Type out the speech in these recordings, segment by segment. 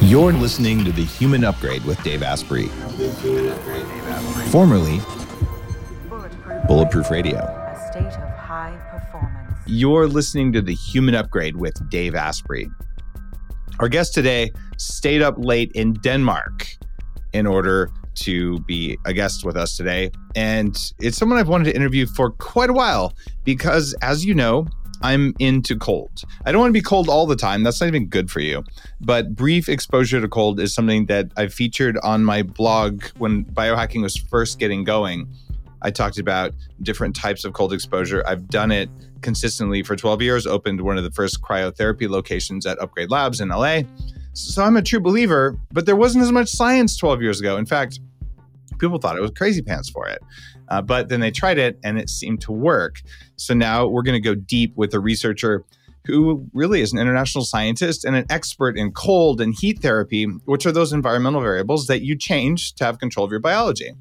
You're listening to The Human Upgrade with Dave Asprey, formerly Bulletproof Radio. A state of high performance. You're listening to The Human Upgrade with Dave Asprey. Our guest today stayed up late in Denmark in order to be a guest with us today. And it's someone I've wanted to interview for quite a while because, as you know, I'm into cold. I don't want to be cold all the time. That's not even good for you. But brief exposure to cold is something that I featured on my blog when biohacking was first getting going. I talked about different types of cold exposure. I've done it consistently for 12 years, opened one of the first cryotherapy locations at Upgrade Labs in LA. So I'm a true believer, but there wasn't as much science 12 years ago. In fact, people thought it was crazy pants for it. But then they tried it and it seemed to work. So now we're going to go deep with a researcher who really is an international scientist and an expert in cold and heat therapy, which are those environmental variables that you change to have control of your biology.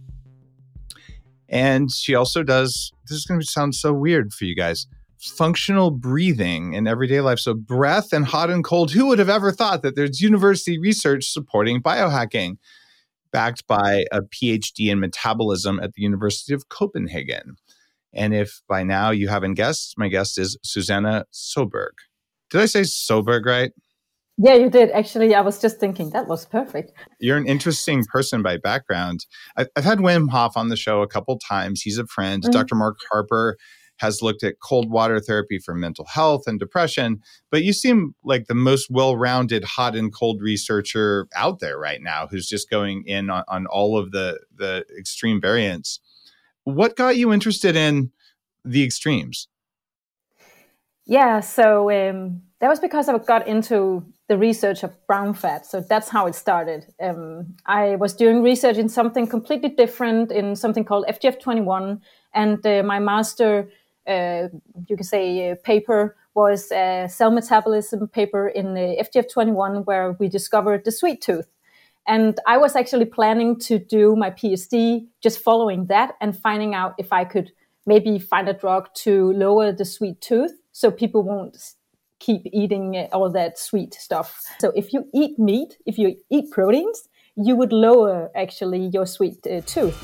And she also does, this is going to sound so weird for you guys, functional breathing in everyday life. So breath and hot and cold, who would have ever thought that there's university research supporting biohacking? Backed by a PhD in metabolism at the University of Copenhagen. And if by now you haven't guessed, my guest is Susanne Søberg. Did I say Søberg right? Yeah, you did. Actually, I was just thinking that was perfect. You're an interesting person by background. I've had Wim Hof on the show a couple times. He's a friend. Mm-hmm. Dr. Mark Harper has looked at cold water therapy for mental health and depression, but you seem like the most well-rounded hot and cold researcher out there right now who's just going in on all of the extreme variants. What got you interested in the extremes? Yeah, so that was because I got into the research of brown fat. So that's how it started. I was doing research in something completely different, in something called FGF21, and my master you can say paper was a cell metabolism paper in the FGF21 where we discovered the sweet tooth. And I was actually planning to do my PhD just following that and finding out if I could maybe find a drug to lower the sweet tooth so people won't keep eating all that sweet stuff. So if you eat meat, if you eat proteins, you would lower actually your sweet tooth.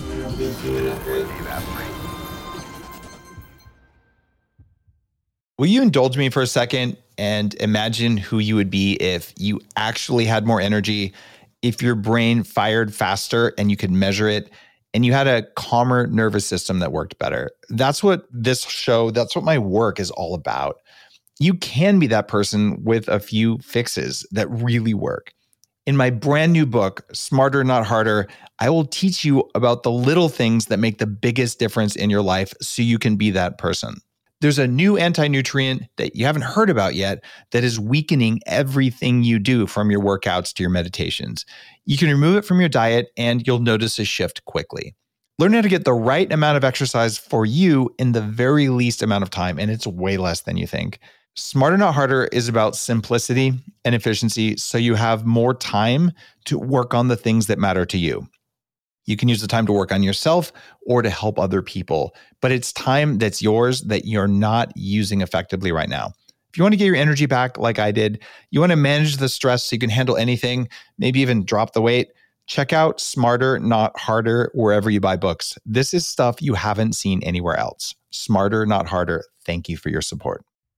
Will you indulge me for a second and imagine who you would be if you actually had more energy, if your brain fired faster and you could measure it, and you had a calmer nervous system that worked better? That's what this show, that's what my work is all about. You can be that person with a few fixes that really work. In my brand new book, Smarter Not Harder, I will teach you about the little things that make the biggest difference in your life so you can be that person. There's a new anti-nutrient that you haven't heard about yet that is weakening everything you do, from your workouts to your meditations. You can remove it from your diet and you'll notice a shift quickly. Learn how to get the right amount of exercise for you in the very least amount of time, and it's way less than you think. Smarter Not Harder is about simplicity and efficiency so you have more time to work on the things that matter to you. You can use the time to work on yourself or to help other people, but it's time that's yours that you're not using effectively right now. If you want to get your energy back like I did, you want to manage the stress so you can handle anything, maybe even drop the weight, check out Smarter Not Harder wherever you buy books. This is stuff you haven't seen anywhere else. Smarter Not Harder. Thank you for your support.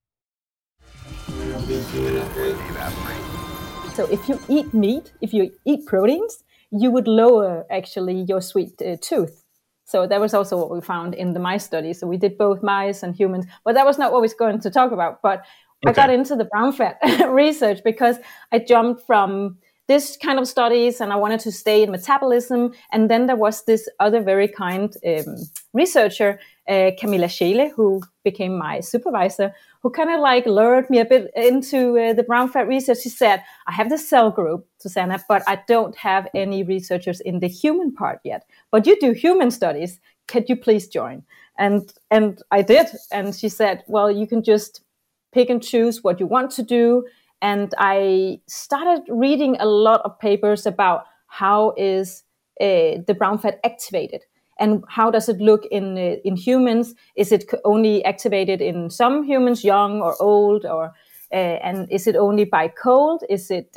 So if you eat meat, if you eat proteins, you would lower actually your sweet tooth. So that was also what we found in the mice study. So we did both mice and humans, but that was not what we were going to talk about. But okay. I got into the brown fat research because I jumped from this kind of studies and I wanted to stay in metabolism. And then there was this other very kind researcher, Camilla Scheele, who became my supervisor, who kind of like lured me a bit into the brown fat research. She said, I have the cell group, Susanne, but I don't have any researchers in the human part yet. But you do human studies. Could you please join? And I did. And she said, well, you can just pick and choose what you want to do. And I started reading a lot of papers about how is the brown fat activated. And how does it look in humans? Is it only activated in some humans, young or old? Or And is it only by cold? Is it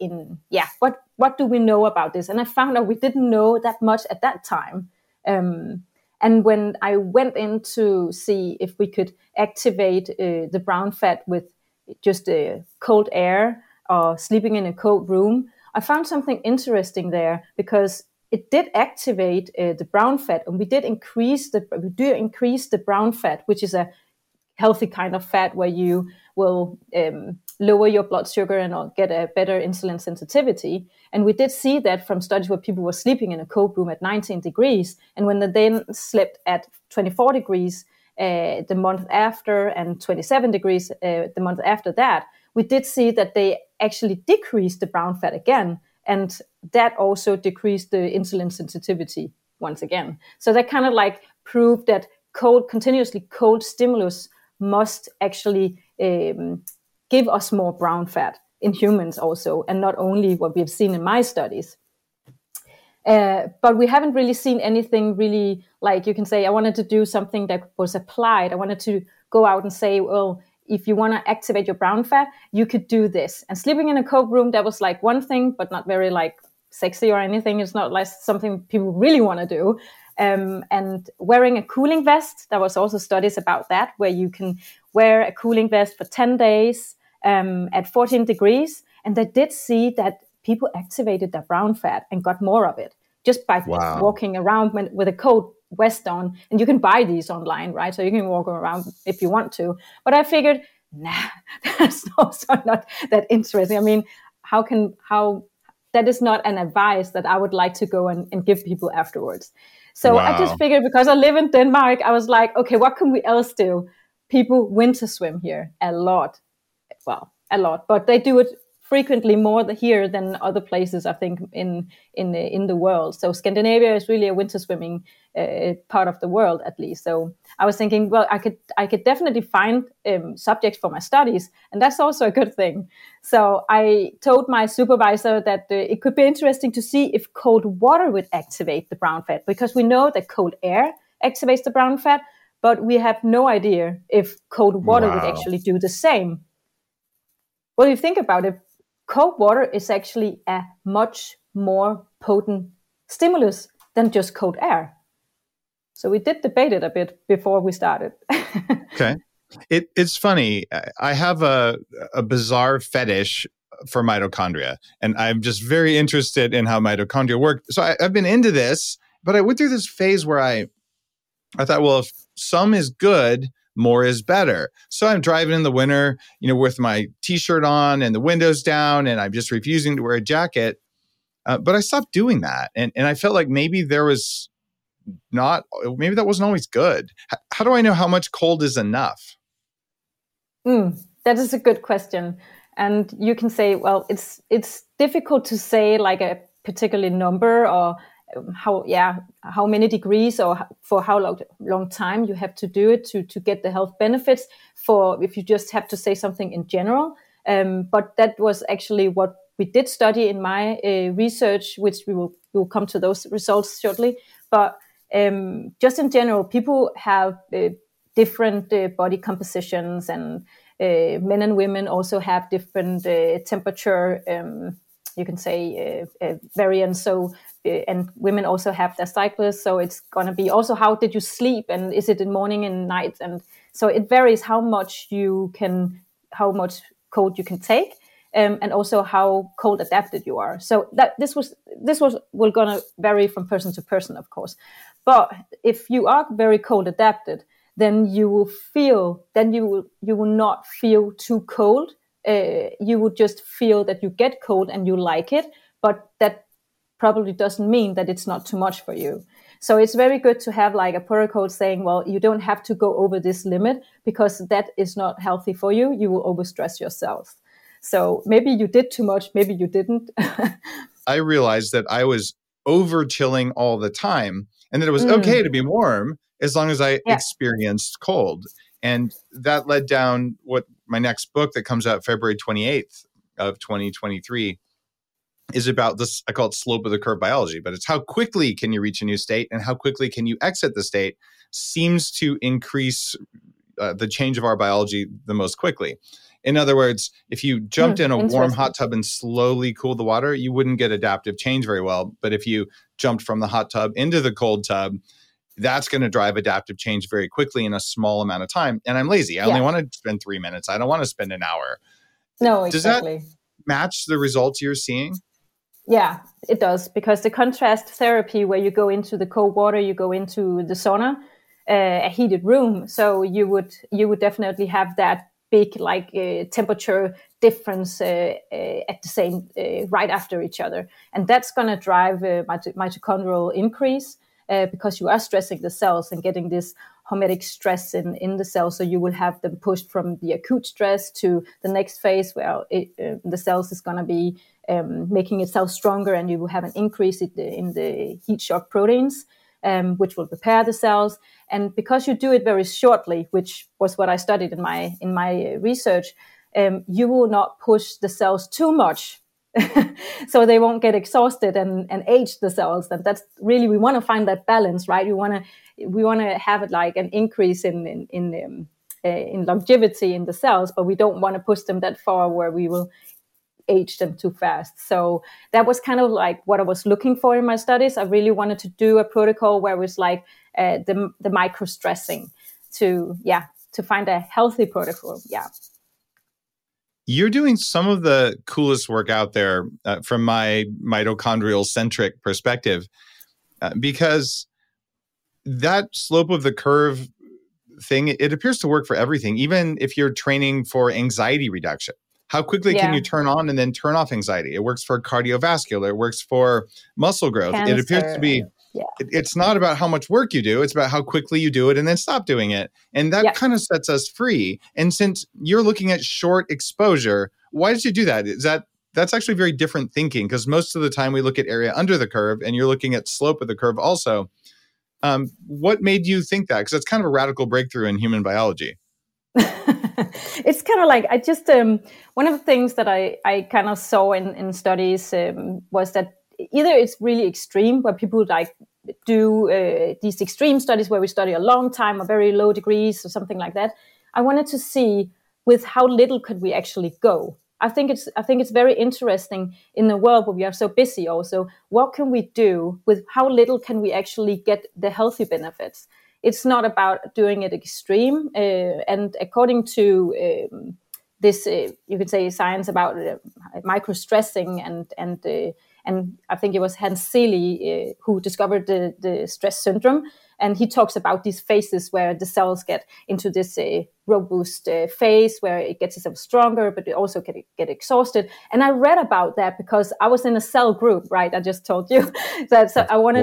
what do we know about this? And I found out we didn't know that much at that time. And when I went in to see if we could activate the brown fat with just cold air or sleeping in a cold room, I found something interesting there, because it did activate the brown fat, and we do increase the brown fat, which is a healthy kind of fat where you will lower your blood sugar and get a better insulin sensitivity. And we did see that from studies where people were sleeping in a cold room at 19 degrees, and when they then slept at 24 degrees the month after and 27 degrees the month after that, we did see that they actually decreased the brown fat again, and that also decreased the insulin sensitivity once again. So that kind of like proved that continuously cold stimulus must actually give us more brown fat in humans also, and not only what we've seen in my studies. But we haven't really seen anything really, like you can say, I wanted to do something that was applied. I wanted to go out and say, well, if you want to activate your brown fat, you could do this. And sleeping in a cold room, that was like one thing, but not very like sexy or anything. It's not like something people really want to do. And wearing a cooling vest, there was also studies about that, where you can wear a cooling vest for 10 days at 14 degrees. And they did see that people activated their brown fat and got more of it just by walking around with a cold vest on. And you can buy these online, right? So you can walk around if you want to. But I figured, that's also not that interesting. I mean, how that is not an advice that I would like to go and give people afterwards. So I just figured, because I live in Denmark, I was like, okay, what can we else do? People winter swim here a lot. Well, a lot, but they do it frequently more here than other places, I think, in the world. So Scandinavia is really a winter swimming part of the world, at least. So I was thinking, well, I could definitely find subjects for my studies, and that's also a good thing. So I told my supervisor that it could be interesting to see if cold water would activate the brown fat, because we know that cold air activates the brown fat, but we have no idea if cold water would actually do the same. Well, you think about it, cold water is actually a much more potent stimulus than just cold air. So we did debate it a bit before we started. Okay. It's funny. I have a bizarre fetish for mitochondria, and I'm just very interested in how mitochondria work. So I've been into this, but I went through this phase where I thought, well, if some is good, more is better. So I'm driving in the winter, with my t-shirt on and the windows down, and I'm just refusing to wear a jacket. But I stopped doing that. And I felt like maybe that wasn't always good. How do I know how much cold is enough? That is a good question. And you can say, well, it's difficult to say like a particular number, or how many degrees, or for how long time you have to do it to get the health benefits, for if you just have to say something in general. But that was actually what we did study in my research, which we will come to those results shortly. But just in general, people have different body compositions, and men and women also have different temperature, you can say, variance. So and women also have their cycles, so it's going to be also how did you sleep, and is it in morning and night, and so it varies how much cold you can take, and also how cold adapted you are. So that this was going to vary from person to person, of course. But if you are very cold adapted, then you will not feel too cold. You would just feel that you get cold and you like it, but that probably doesn't mean that it's not too much for you. So it's very good to have like a protocol saying, well, you don't have to go over this limit, because that is not healthy for you. You will overstress yourself. So maybe you did too much, maybe you didn't. I realized that I was over chilling all the time, and that it was okay to be warm as long as I experienced cold. And that led down what my next book that comes out February 28th of 2023 is about. This, I call it slope of the curve biology, but it's how quickly can you reach a new state and how quickly can you exit the state seems to increase the change of our biology the most quickly. In other words, if you jumped in a warm hot tub and slowly cooled the water, you wouldn't get adaptive change very well. But if you jumped from the hot tub into the cold tub, that's going to drive adaptive change very quickly in a small amount of time. And I'm lazy. I only want to spend 3 minutes. I don't want to spend an hour. No, exactly. Does that match the results you're seeing? Yeah, it does. Because the contrast therapy, where you go into the cold water, you go into the sauna, a heated room. So you would definitely have that big temperature difference at the same right after each other, and that's going to drive mitochondrial increase because you are stressing the cells and getting this hormetic stress in the cells. So you will have them pushed from the acute stress to the next phase where the cells is going to be making itself stronger, and you will have an increase in the heat shock proteins, which will prepare the cells. And because you do it very shortly, which was what I studied in my research, you will not push the cells too much, so they won't get exhausted and age the cells. And that's really, we want to find that balance, right? We want to have it like an increase in longevity in the cells, but we don't want to push them that far where we will age them too fast. So that was kind of like what I was looking for in my studies. I really wanted to do a protocol where it was like the micro stressing to find a healthy protocol. Yeah. You're doing some of the coolest work out there from my mitochondrial centric perspective, because that slope of the curve thing, it appears to work for everything, even if you're training for anxiety reduction. How quickly can you turn on and then turn off anxiety? It works for cardiovascular. It works for muscle growth. Cancer. It appears to be, it's not about how much work you do. It's about how quickly you do it and then stop doing it. And that kind of sets us free. And since you're looking at short exposure, why did you do that? That's actually very different thinking, because most of the time we look at area under the curve and you're looking at slope of the curve also. What made you think that? Because that's kind of a radical breakthrough in human biology. It's kind of like, I just, one of the things that I kind of saw in studies was that either it's really extreme, where people like do these extreme studies where we study a long time or very low degrees or something like that. I wanted to see with how little could we actually go. I think it's very interesting in the world where we are so busy also. What can we do with how little can we actually get the healthy benefits? It's not about doing it extreme. And according to this, you could say science about micro-stressing and I think it was Hans Selye who discovered the stress syndrome. And he talks about these phases where the cells get into this robust phase where it gets itself stronger, but it also can get exhausted. And I read about that because I was in a cell group, right? I just told you that. So I wanted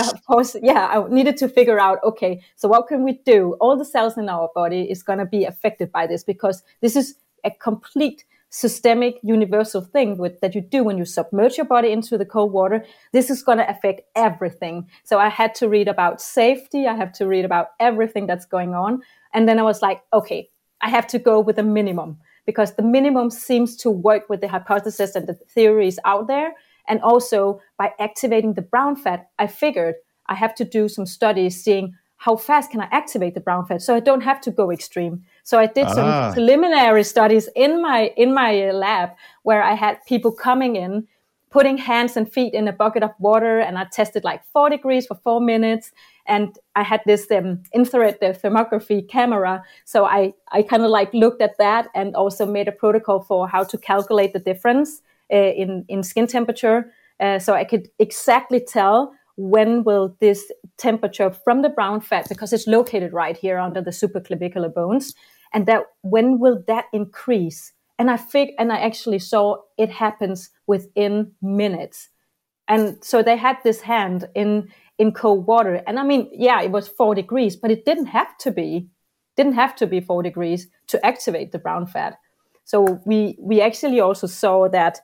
I needed to figure out, okay, so what can we do? All the cells in our body is going to be affected by this, because this is a complete systemic universal thing that you do when you submerge your body into the cold water. This is going to affect everything. So I had to read about safety. I have to read about everything that's going on. And then I was like, okay, I have to go with a minimum, because the minimum seems to work with the hypothesis and the theories out there. And also by activating the brown fat, I figured I have to do some studies seeing how fast can I activate the brown fat, so I don't have to go extreme. So I did some preliminary studies in my lab where I had people coming in, putting hands and feet in a bucket of water, and I tested like 4 degrees for 4 minutes. And I had this infrared thermography camera. So I kind of like looked at that and also made a protocol for how to calculate the difference in skin temperature. So I could exactly tell when will this temperature from the brown fat, because it's located right here under the supraclavicular bones, and that when will that increase? And I actually saw it happens within minutes. And so they had this hand in cold water. And I mean, yeah, it was 4 degrees, but it didn't have to be 4 degrees to activate the brown fat. So we actually also saw that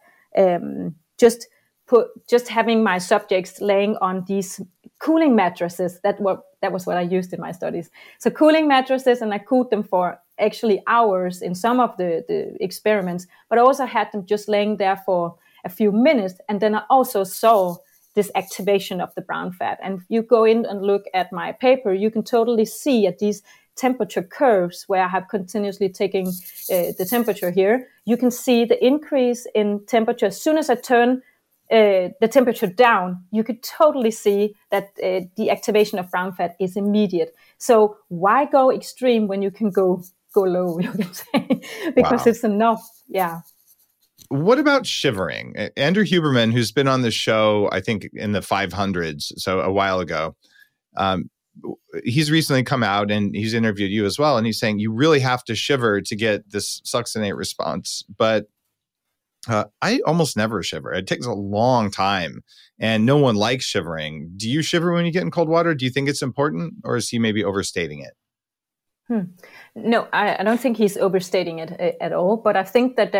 just having my subjects laying on these cooling mattresses, that was what I used in my studies. So cooling mattresses, and I cooled them for actually hours in some of the experiments, but I also had them just laying there for a few minutes. And then I also saw this activation of the brown fat. And if you go in and look at my paper, you can totally see at these temperature curves where I have continuously taken the temperature here, you can see the increase in temperature. As soon as I turn the temperature down, you could totally see that the activation of brown fat is immediate. So why go extreme when you can go low, you can say, because it's enough. Yeah. What about shivering? Andrew Huberman, who's been on the show, I think in the 500s, so a while ago, he's recently come out and he's interviewed you as well. And he's saying you really have to shiver to get this succinate response. But I almost never shiver. It takes a long time and no one likes shivering. Do you shiver when you get in cold water? Do you think it's important, or is he maybe overstating it? No, I don't think he's overstating it at all. But I think that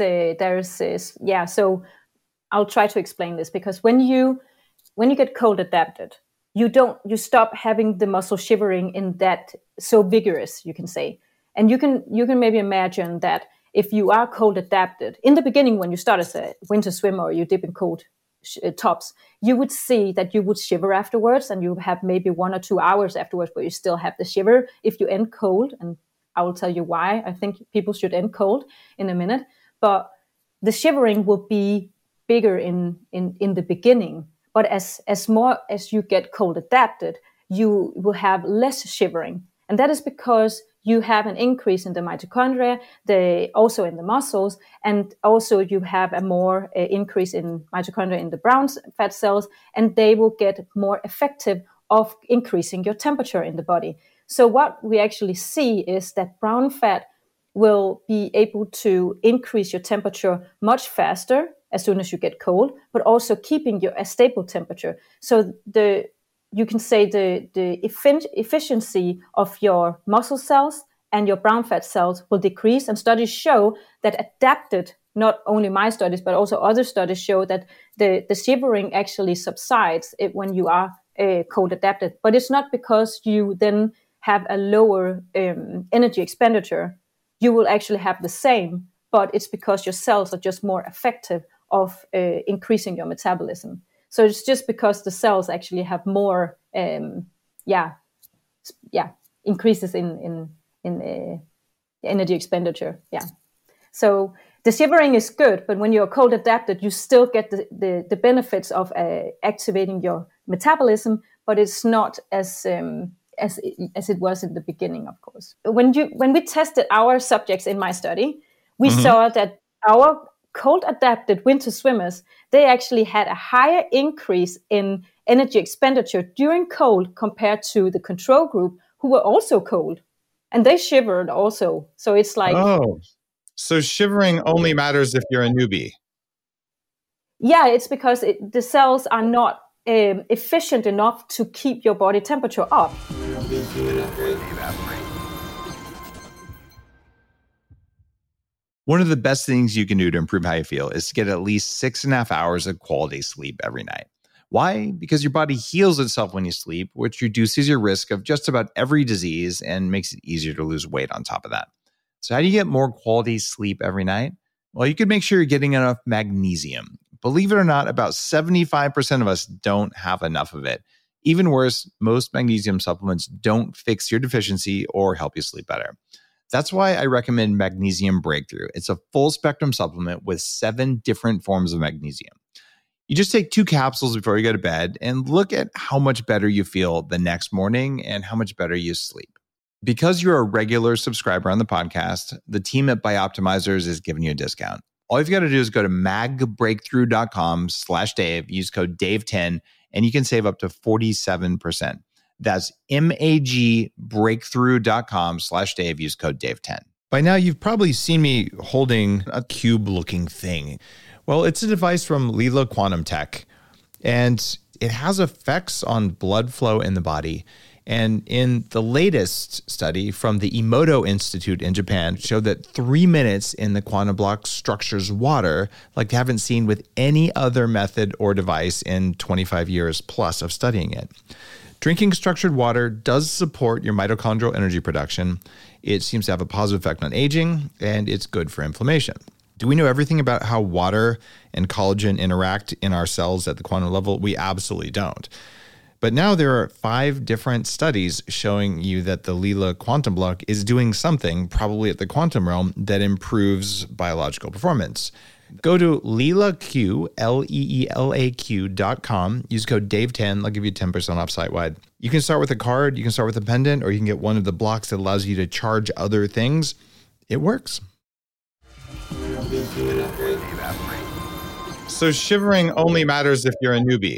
so I'll try to explain this, because when you get cold adapted, you stop having the muscle shivering in that so vigorous, you can say. And you can maybe imagine that if you are cold adapted, in the beginning when you start as a winter swimmer or you dip in cold tops, you would see that you would shiver afterwards, and you have maybe 1 or 2 hours afterwards where you still have the shiver if you end cold. And I will tell you why I think people should end cold in a minute. But the shivering will be bigger in the beginning. But as more as you get cold adapted, you will have less shivering. And that is because you have an increase in the mitochondria, also in the muscles, and also you have a more increase in mitochondria in the brown fat cells, and they will get more effective of increasing your temperature in the body. So what we actually see is that brown fat will be able to increase your temperature much faster as soon as you get cold, but also keeping a stable temperature. So you can say the efficiency of your muscle cells and your brown fat cells will decrease. And studies show that adapted, not only my studies, but also other studies show that the shivering actually subsides when you are cold adapted. But it's not because you then have a lower energy expenditure. You will actually have the same, but it's because your cells are just more effective of increasing your metabolism. So it's just because the cells actually have more, increases in energy expenditure. Yeah. So the shivering is good, but when you're cold adapted, you still get the benefits of activating your metabolism, but it's not as it was in the beginning, of course. When we tested our subjects in my study, we saw that our cold adapted winter swimmers, they actually had a higher increase in energy expenditure during cold compared to the control group, who were also cold, and they shivered also. So it's like, so shivering only matters if you're a newbie. Yeah, it's because the cells are not efficient enough to keep your body temperature up. One of the best things you can do to improve how you feel is to get at least 6.5 hours of quality sleep every night. Why? Because your body heals itself when you sleep, which reduces your risk of just about every disease and makes it easier to lose weight on top of that. So how do you get more quality sleep every night? Well, you can make sure you're getting enough magnesium. Believe it or not, about 75% of us don't have enough of it. Even worse, most magnesium supplements don't fix your deficiency or help you sleep better. That's why I recommend Magnesium Breakthrough. It's a full spectrum supplement with 7 different forms of magnesium. You just take 2 capsules before you go to bed and look at how much better you feel the next morning and how much better you sleep. Because you're a regular subscriber on the podcast, the team at Bioptimizers is giving you a discount. All you've got to do is go to magbreakthrough.com/Dave, use code Dave10, and you can save up to 47%. That's magbreakthrough.com/Dave, use code Dave10. By now, you've probably seen me holding a cube-looking thing. Well, it's a device from Lila Quantum Tech, and it has effects on blood flow in the body. And in the latest study from the Emoto Institute in Japan showed that 3 minutes in the quantum block structures water like they haven't seen with any other method or device in 25 years plus of studying it. Drinking structured water does support your mitochondrial energy production. It seems to have a positive effect on aging, and it's good for inflammation. Do we know everything about how water and collagen interact in our cells at the quantum level? We absolutely don't. But now there are 5 different studies showing you that the Leela quantum block is doing something, probably at the quantum realm, that improves biological performance. Go to LeelaQ, LeelaQ.com. Use code Dave10. I'll give you 10% off site-wide. You can start with a card, you can start with a pendant, or you can get one of the blocks that allows you to charge other things. It works. So shivering only matters if you're a newbie.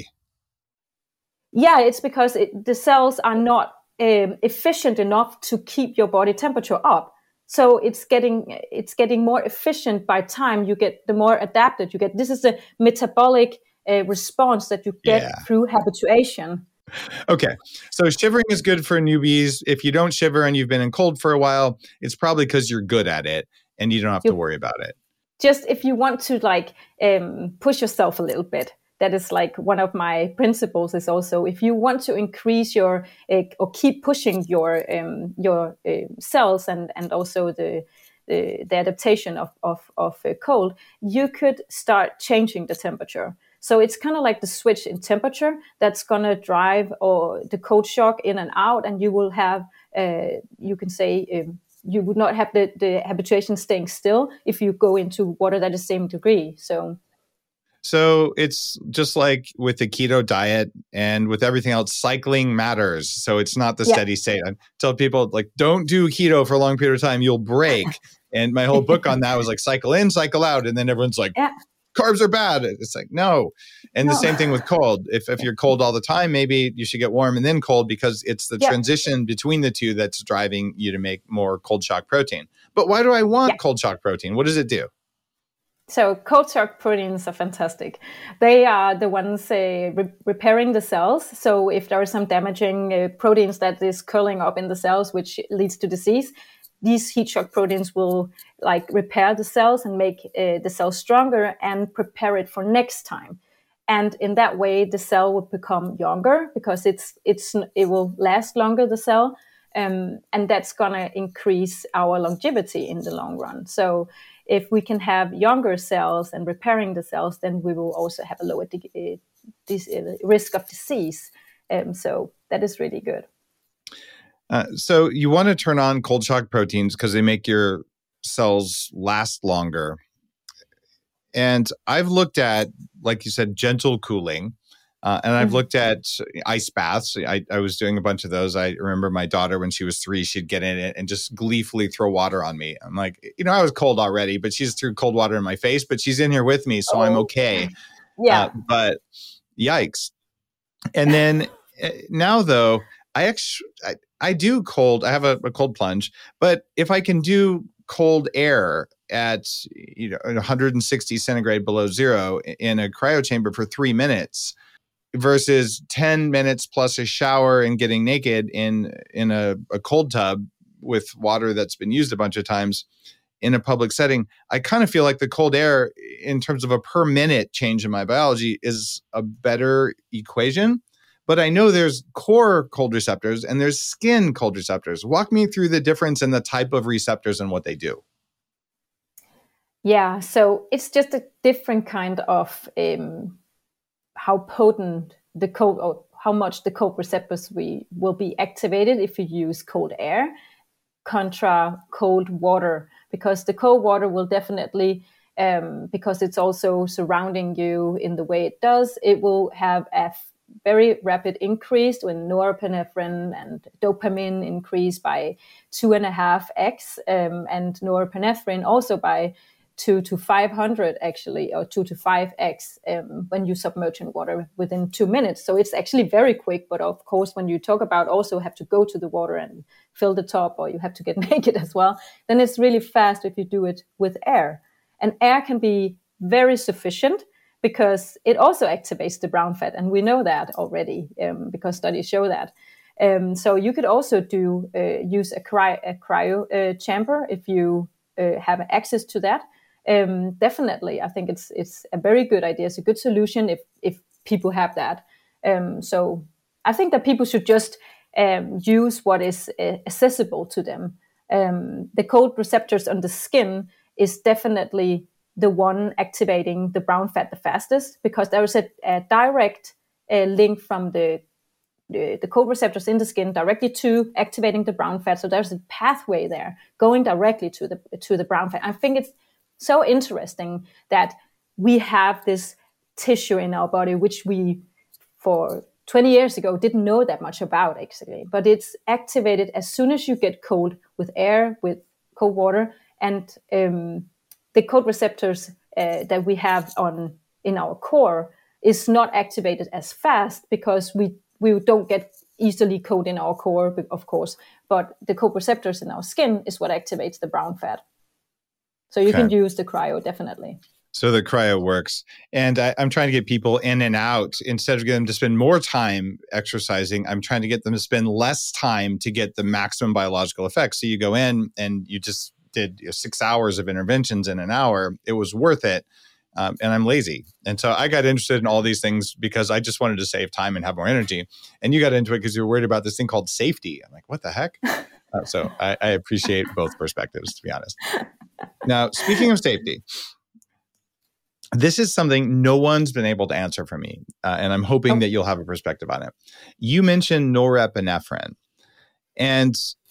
Yeah, it's because the cells are not efficient enough to keep your body temperature up. So it's getting more efficient by time you get, the more adapted you get. This is a metabolic response that you get through habituation. Okay, so shivering is good for newbies. If you don't shiver and you've been in cold for a while, it's probably because you're good at it and you don't have to worry about it. Just if you want to push yourself a little bit. That is one of my principles is also if you want to increase your or keep pushing your cells and also the adaptation of cold, you could start changing the temperature. So it's kind of like the switch in temperature that's going to drive or the cold shock in and out, and you will have you can say you would not have the habituation staying still if you go into water that is same degree. So it's just like with the keto diet and with everything else, cycling matters. So it's not the steady state. I tell people don't do keto for a long period of time. You'll break. And my whole book on that was cycle in, cycle out. And then everyone's carbs are bad. It's no. And the same thing with cold. If you're cold all the time, maybe you should get warm and then cold because it's the transition between the two that's driving you to make more cold shock protein. But why do I want cold shock protein? What does it do? So cold shock proteins are fantastic. They are the ones repairing the cells. So if there are some damaging proteins that is curling up in the cells, which leads to disease, these heat shock proteins will repair the cells and make the cells stronger and prepare it for next time. And in that way, the cell will become younger because it will last longer, the cell. And that's going to increase our longevity in the long run. So if we can have younger cells and repairing the cells, then we will also have a lower risk of disease. So that is really good. So you want to turn on cold shock proteins because they make your cells last longer. And I've looked at, like you said, gentle cooling. And I've looked at ice baths. I was doing a bunch of those. I remember my daughter, when she was 3, she'd get in it and just gleefully throw water on me. I'm like, I was cold already, but she just threw cold water in my face, but she's in here with me, so I'm okay. Yeah. But yikes. And then now, though, I do cold. I have a cold plunge, but if I can do cold air at 160 centigrade below zero in a cryo chamber for 3 minutes, versus 10 minutes plus a shower and getting naked in a cold tub with water that's been used a bunch of times in a public setting, I kind of feel like the cold air, in terms of a per minute change in my biology, is a better equation. But I know there's core cold receptors and there's skin cold receptors. Walk me through the difference in the type of receptors and what they do. Yeah, so it's just a different kind of how potent the cold, or how much the cold receptors will be activated if you use cold air contra cold water, because the cold water will definitely, because it's also surrounding you in the way it does, it will have a very rapid increase when norepinephrine and dopamine increase by 2.5x, and norepinephrine also by 2 to 500 actually, or 2 to 5x when you submerge in water within 2 minutes. So it's actually very quick. But of course, when you talk about also have to go to the water and fill the top, or you have to get naked as well, then it's really fast if you do it with air. And air can be very sufficient because it also activates the brown fat. And we know that already because studies show that. So you could also use a cryo chamber if you have access to that. Definitely, I think it's a very good idea. It's a good solution if people have that. So I think that people should just use what is accessible to them. The cold receptors on the skin is definitely the one activating the brown fat the fastest, because there is a direct link from the the cold receptors in the skin directly to activating the brown fat. So there's a pathway there going directly to the brown fat. I think it's so interesting that we have this tissue in our body, which we, for 20 years ago, didn't know that much about, actually. But it's activated as soon as you get cold with air, with cold water, and the cold receptors that we have in our core is not activated as fast because we don't get easily cold in our core, of course. But the cold receptors in our skin is what activates the brown fat. So you can use the cryo, definitely. So the cryo works. And I'm trying to get people in and out. Instead of getting them to spend more time exercising, I'm trying to get them to spend less time to get the maximum biological effect. So you go in and you just did 6 hours of interventions in an hour. It was worth it. And I'm lazy. And so I got interested in all these things because I just wanted to save time and have more energy. And you got into it because you were worried about this thing called safety. I'm like, what the heck? So I appreciate both perspectives, to be honest. Now, speaking of safety, this is something no one's been able to answer for me. And I'm hoping that you'll have a perspective on it. You mentioned norepinephrine. And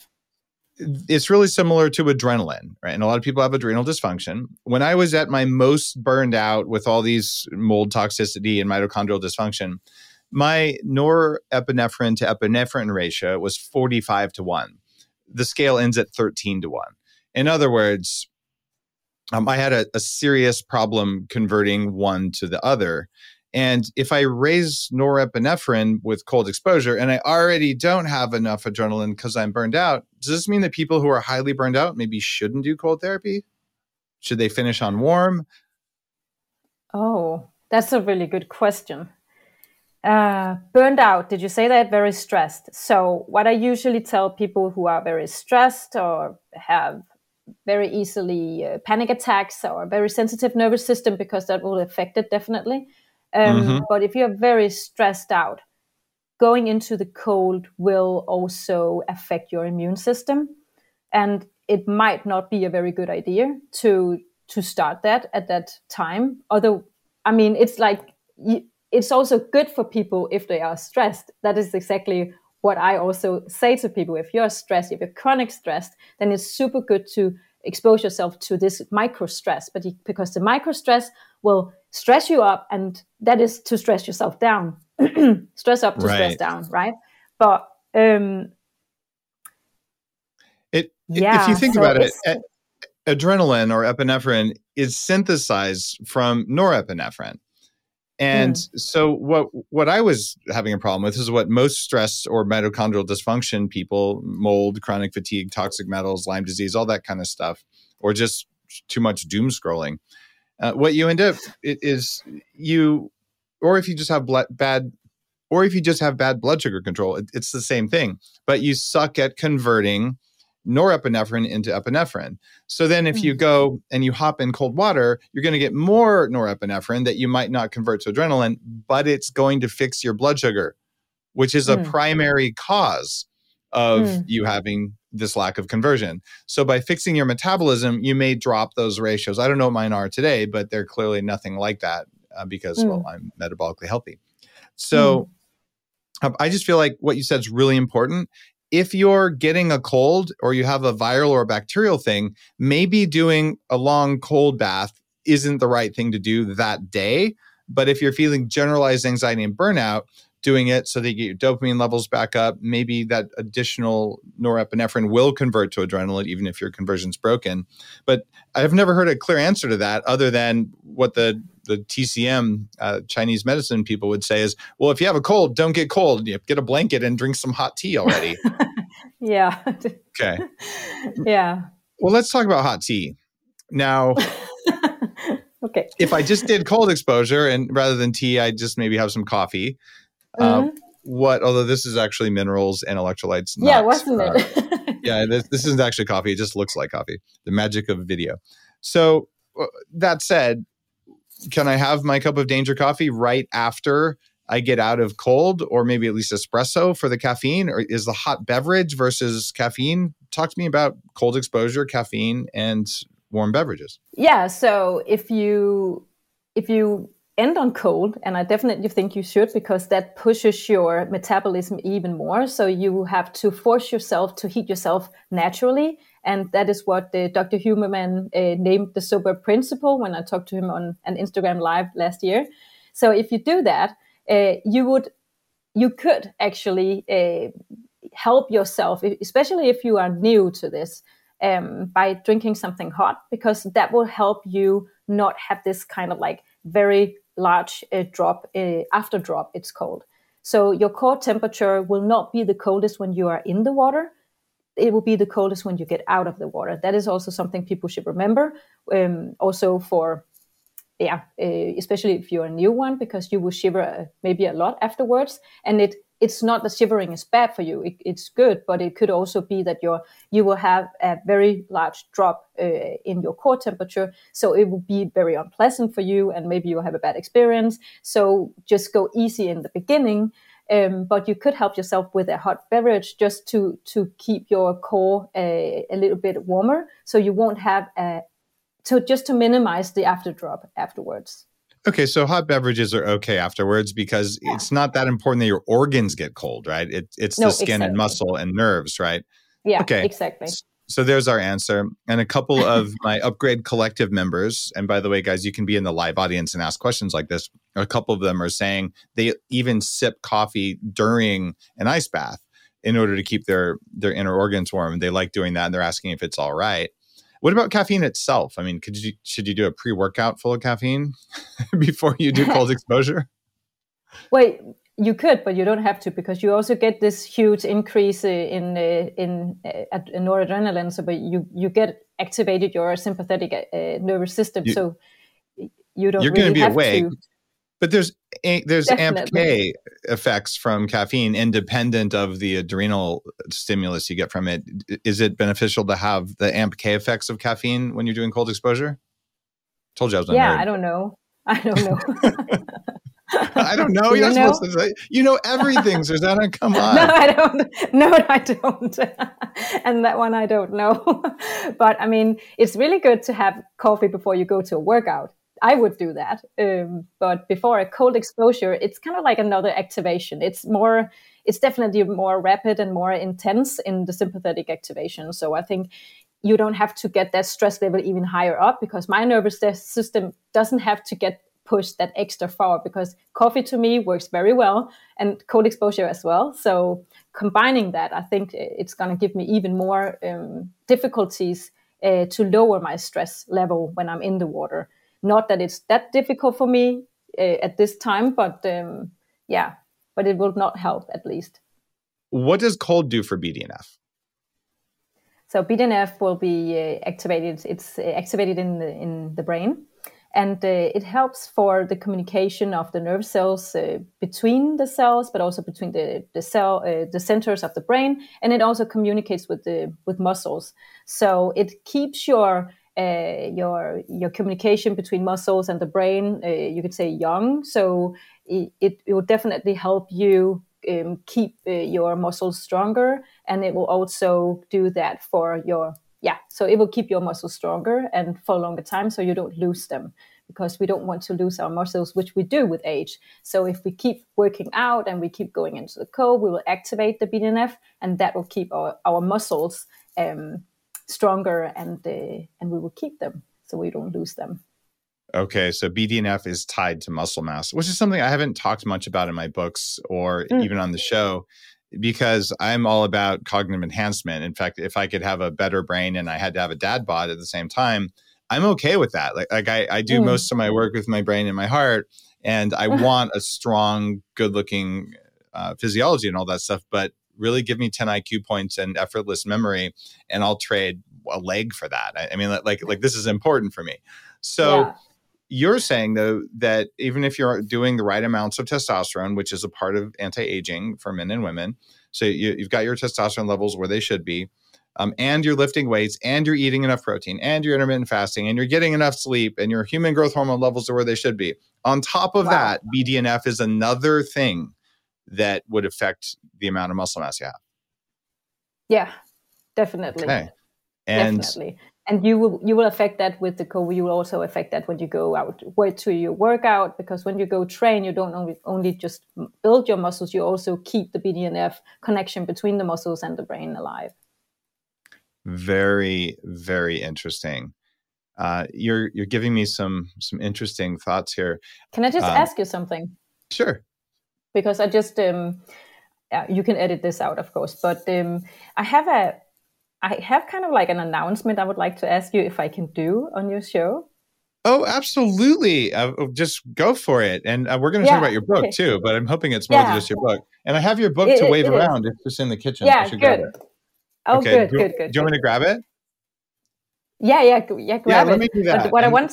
it's really similar to adrenaline, right? And a lot of people have adrenal dysfunction. When I was at my most burned out with all these mold toxicity and mitochondrial dysfunction, my norepinephrine to epinephrine ratio was 45-1. The scale ends at 13-1. In other words, I had a serious problem converting one to the other. And if I raise norepinephrine with cold exposure and I already don't have enough adrenaline because I'm burned out, does this mean that people who are highly burned out maybe shouldn't do cold therapy? Should they finish on warm? Oh, that's a really good question. Burned out, did you say that? Very stressed. So what I usually tell people who are very stressed or have very easily panic attacks or very sensitive nervous system, because that will affect it definitely. But if you're very stressed out, going into the cold will also affect your immune system. And it might not be a very good idea to start that at that time. Although, I mean, it's like, it's also good for people if they are stressed. That is exactly what I also say to people. If you're stressed, if you're chronic stressed, then it's super good to expose yourself to this micro stress, because the micro stress will stress you up, and that is to stress yourself down. Stress up to stress down, right? But if you think about it, adrenaline or epinephrine is synthesized from norepinephrine. And so what I was having a problem with is what most stress or mitochondrial dysfunction people, mold, chronic fatigue, toxic metals, Lyme disease, all that kind of stuff, or just too much doom scrolling. What you end up is or if you just have bad blood sugar control, it's the same thing, but you suck at converting norepinephrine into epinephrine. So then if you go and you hop in cold water, you're going to get more norepinephrine that you might not convert to adrenaline, but it's going to fix your blood sugar, which is a primary cause of you having this lack of conversion. So by fixing your metabolism, you may drop those ratios. I don't know what mine are today, but they're clearly nothing like that because, well, I'm metabolically healthy. So I just feel like what you said is really important. If you're getting a cold or you have a viral or a bacterial thing, maybe doing a long cold bath isn't the right thing to do that day. But if you're feeling generalized anxiety and burnout, doing it so that you get your dopamine levels back up, maybe that additional norepinephrine will convert to adrenaline, even if your conversion's broken. But I've never heard a clear answer to that other than what the TCM, Chinese medicine people would say is, well, if you have a cold, don't get cold. Get a blanket and drink some hot tea already. Yeah. Okay. Yeah. Well, let's talk about hot tea. Now, okay. If I just did cold exposure and rather than tea, I just maybe have some coffee. Although this is actually minerals and electrolytes. Yeah, wasn't it? Yeah, this isn't actually coffee. It just looks like coffee. The magic of video. So that said, can I have my cup of danger coffee right after I get out of cold, or maybe at least espresso for the caffeine? Or is the hot beverage versus caffeine? Talk to me about cold exposure, caffeine, and warm beverages. Yeah. So if you end on cold, and I definitely think you should, because that pushes your metabolism even more. So you have to force yourself to heat yourself naturally. And that is what Dr. Huberman named the sober principle when I talked to him on an Instagram live last year. So if you do that, you could actually help yourself, especially if you are new to this, by drinking something hot, because that will help you not have this kind of like very large drop, after drop, it's called. So your core temperature will not be the coldest when you are in the water. It will be the coldest when you get out of the water. That is also something people should remember. Also for, especially if you're a new one, because you will shiver maybe a lot afterwards. And it's not that shivering is bad for you. It's good, but it could also be that you will have a very large drop in your core temperature. So it will be very unpleasant for you, and maybe you'll have a bad experience. So just go easy in the beginning. But you could help yourself with a hot beverage just to keep your core a little bit warmer, so you won't have to minimize the after drop afterwards. Okay, so hot beverages are okay afterwards, because it's not that important that your organs get cold, right? It's the skin and muscle and nerves, right? Yeah, okay. Exactly. So there's our answer. And a couple of my Upgrade Collective members, and by the way, guys, you can be in the live audience and ask questions like this. A couple of them are saying they even sip coffee during an ice bath in order to keep their inner organs warm. They like doing that, and they're asking if it's all right. What about caffeine itself? I mean, should you do a pre-workout full of caffeine before you do cold exposure? Wait, you could, but you don't have to, because you also get this huge increase in noradrenaline. So, but you get activated your sympathetic nervous system. So you don't. You're really going to be awake. But there's AMPK effects from caffeine independent of the adrenal stimulus you get from it. Is it beneficial to have the AMPK effects of caffeine when you're doing cold exposure? Told you I was a nerd. I don't know. I don't know. I don't know. You're not supposed to say. You know everything, Susanna. Come on. No, I don't. No, I don't. And that one I don't know. But I mean, it's really good to have coffee before you go to a workout. I would do that. But before a cold exposure, it's kind of like another activation. It's definitely more rapid and more intense in the sympathetic activation. So I think you don't have to get that stress level even higher up, because my nervous system doesn't have to get pushed that extra far, because coffee to me works very well, and cold exposure as well. So combining that, I think it's going to give me even more difficulties to lower my stress level when I'm in the water. Not that it's that difficult for me at this time, but but it will not help, at least. What does cold do for BDNF? So BDNF will be activated. It's activated in the brain, and it helps for the communication of the nerve cells between the cells, but also between the centers of the brain, and it also communicates with muscles. So it keeps your communication between muscles and the brain, you could say, young. So it will definitely help you keep your muscles stronger, and it will also do that for so it will keep your muscles stronger and for a longer time, so you don't lose them, because we don't want to lose our muscles, which we do with age. So if we keep working out and we keep going into the cold, we will activate the BDNF, and that will keep our muscles stronger, and we will keep them so we don't lose them. Okay, so BDNF is tied to muscle mass, which is something I haven't talked much about in my books or even on the show, because I'm all about cognitive enhancement. In fact, if I could have a better brain and I had to have a dad bod at the same time, I'm okay with that. Like I do most of my work with my brain and my heart, and I want a strong, good-looking physiology and all that stuff, but really give me 10 IQ points and effortless memory, and I'll trade a leg for that. I mean, like this is important for me. So you're saying, though, that even if you're doing the right amounts of testosterone, which is a part of anti-aging for men and women, so you've got your testosterone levels where they should be, and you're lifting weights, and you're eating enough protein, and you're intermittent fasting, and you're getting enough sleep, and your human growth hormone levels are where they should be. On top of that, BDNF is another thing that would affect the amount of muscle mass you have. Yeah, definitely. Okay. And definitely. And you will affect that with the cold. You will also affect that when you go out to your workout, because when you go train, you don't only just build your muscles, you also keep the BDNF connection between the muscles and the brain alive. Very, very interesting. You're giving me some interesting thoughts here. Can I just ask you something? Sure. Because I just you can edit this out, of course, but I have kind of like an announcement I would like to ask you if I can do on your show. Oh, absolutely. Just go for it. And we're going to talk about your book too, but I'm hoping it's more than just your book. And I have your book to wave around. It's just in the kitchen. Yeah, good. Oh, okay. Good. Do you want me to grab it? Yeah, grab it. Let me do that. But what I want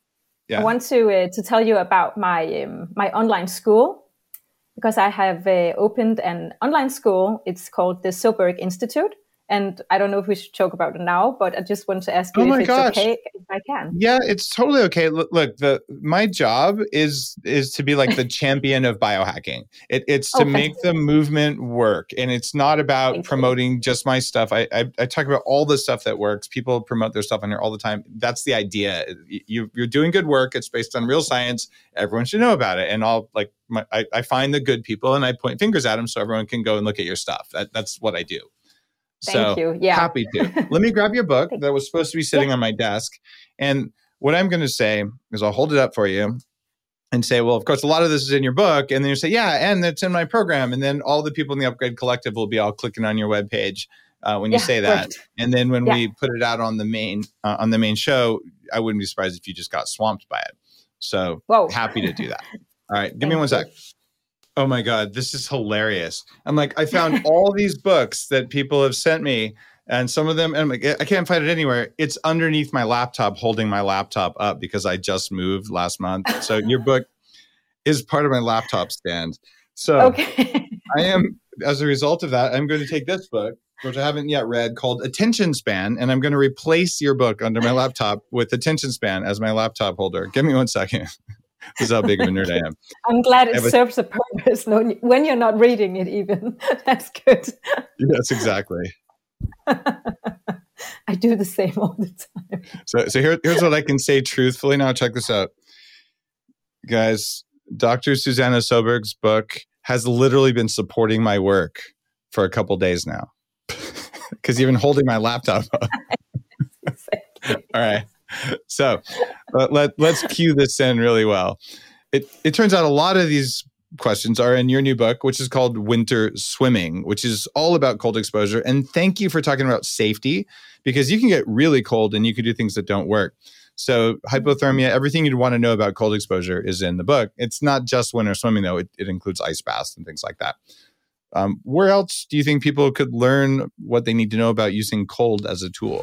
to tell you about my my online school, because I have opened an online school. It's called the Soberg Institute. And I don't know if we should talk about it now, but I just want to ask you if it's okay if I can. Yeah, it's totally okay. Look, my job is to be like the champion of biohacking. It's to make the movement work. And it's not about promoting just my stuff. I talk about all the stuff that works. People promote their stuff on here all the time. That's the idea. You're doing good work. It's based on real science. Everyone should know about it. And I find the good people and I point fingers at them so everyone can go and look at your stuff. That's what I do. Thank you. Yeah. Happy to. Let me grab your book that was supposed to be sitting on my desk. And what I'm going to say is I'll hold it up for you and say, well, of course, a lot of this is in your book. And then you say, yeah, and it's in my program. And then all the people in the Upgrade Collective will be all clicking on your webpage when you say that. Right. And then when we put it out on the main show, I wouldn't be surprised if you just got swamped by it. So happy to do that. All right. Give me one sec. Oh my God, this is hilarious. I'm like, I found all these books that people have sent me, and some of them, and I'm like, I can't find it anywhere. It's underneath my laptop, holding my laptop up because I just moved last month. So your book is part of my laptop stand. So I am, as a result of that, I'm going to take this book, which I haven't yet read, called Attention Span, and I'm going to replace your book under my laptop with Attention Span as my laptop holder. Give me one second. This is how big of a nerd I am. I'm glad it serves a purpose when you're not reading it even. That's good. Yes, exactly. I do the same all the time. So here's what I can say truthfully. Now check this out. Guys, Dr. Susanna Soberg's book has literally been supporting my work for a couple days now. Because you've been holding my laptop up. All right. So let's cue this in really well. It turns out a lot of these questions are in your new book, which is called Winter Swimming, which is all about cold exposure. And thank you for talking about safety, because you can get really cold and you can do things that don't work. So hypothermia, everything you'd want to know about cold exposure is in the book. It's not just winter swimming, though. It includes ice baths and things like that. Where else do you think people could learn what they need to know about using cold as a tool?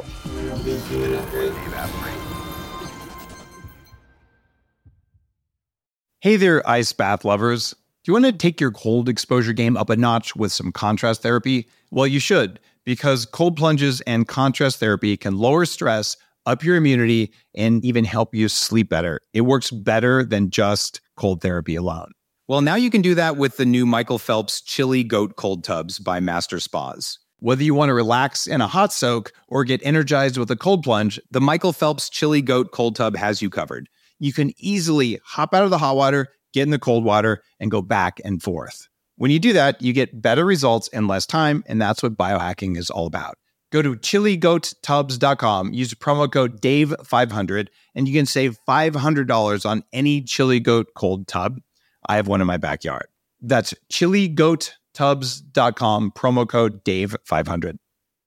Hey there, ice bath lovers. Do you want to take your cold exposure game up a notch with some contrast therapy? Well, you should, because cold plunges and contrast therapy can lower stress, up your immunity, and even help you sleep better. It works better than just cold therapy alone. Well, now you can do that with the new Michael Phelps Chili Goat Cold Tubs by Master Spas. Whether you want to relax in a hot soak or get energized with a cold plunge, the Michael Phelps Chili Goat Cold Tub has you covered. You can easily hop out of the hot water, get in the cold water, and go back and forth. When you do that, you get better results in less time, and that's what biohacking is all about. Go to chiligoattubs.com, use promo code DAVE500, and you can save $500 on any Chili Goat cold tub. I have one in my backyard. That's chiligoattubs.com, promo code DAVE500.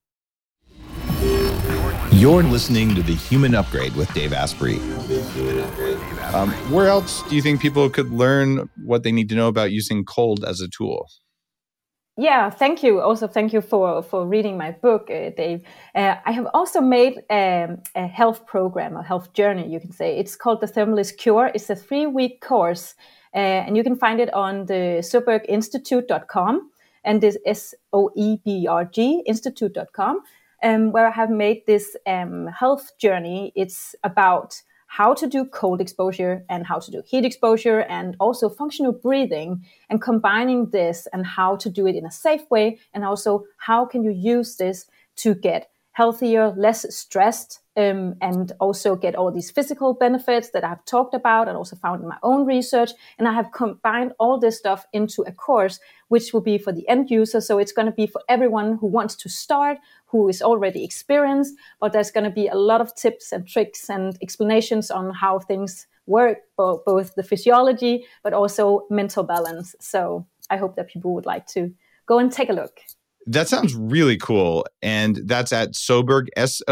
You're listening to The Human Upgrade with Dave Asprey. Where else do you think people could learn what they need to know about using cold as a tool? Yeah, thank you. Also, thank you for reading my book, Dave. I have also made a health program, a health journey, you can say. It's called the Thermalist Cure. It's a 3-week course, and you can find it on the soberginstitute.com and this SOEBRG institute.com. Where I have made this health journey. It's about how to do cold exposure and how to do heat exposure and also functional breathing, and combining this and how to do it in a safe way, and also how can you use this to get healthier, less stressed and also get all these physical benefits that I've talked about and also found in my own research. And I have combined all this stuff into a course, which will be for the end user. So it's going to be for everyone who wants to start, who is already experienced, but there's going to be a lot of tips and tricks and explanations on how things work, both the physiology, but also mental balance. So I hope that people would like to go and take a look. That sounds really cool. And that's at Soeberg,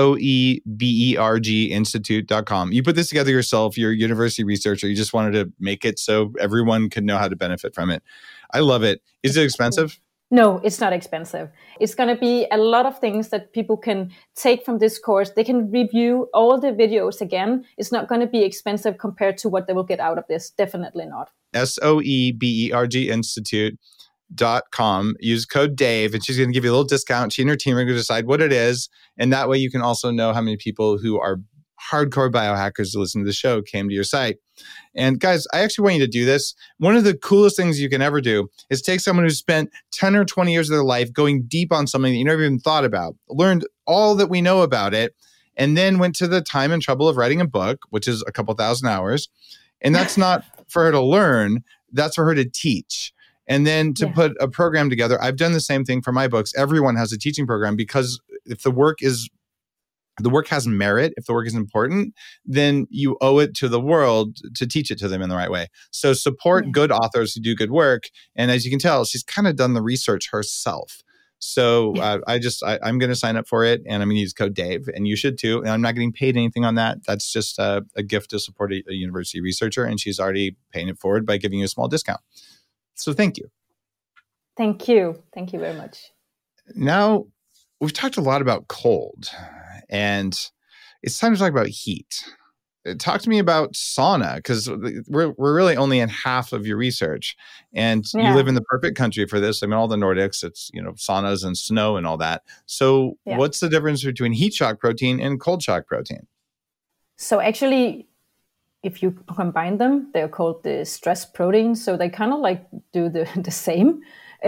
SOEBERG Institute.com. You put this together yourself, you're a university researcher. You just wanted to make it so everyone could know how to benefit from it. I love it. Is it expensive? No, it's not expensive. It's going to be a lot of things that people can take from this course. They can review all the videos again. It's not going to be expensive compared to what they will get out of this. Definitely not. SOEBERG Institute.com. Use code Dave, and she's going to give you a little discount. She and her team are going to decide what it is. And that way you can also know how many people who are hardcore biohackers to listen to the show came to your site. And guys, I actually want you to do this. One of the coolest things you can ever do is take someone who's spent 10 or 20 years of their life going deep on something that you never even thought about, learned all that we know about it, and then went to the time and trouble of writing a book, which is a couple thousand hours. And that's not for her to learn, that's for her to teach. And then to put a program together. I've done the same thing for my books. Everyone has a teaching program, because if the work has merit, if the work is important, then you owe it to the world to teach it to them in the right way. So support good authors who do good work. And as you can tell, she's kind of done the research herself. So I'm going to sign up for it, and I'm going to use code Dave, and you should too. And I'm not getting paid anything on that. That's just a gift to support a university researcher. And she's already paying it forward by giving you a small discount. So thank you. Thank you. Thank you very much. Now, we've talked a lot about cold, and it's time to talk about heat. Talk to me about sauna, because we're really only in half of your research, and you live in the perfect country for this. I mean, all the Nordics, it's, saunas and snow and all that. So what's the difference between heat shock protein and cold shock protein? So actually, if you combine them, they're called the stress proteins. So they kind of do the same.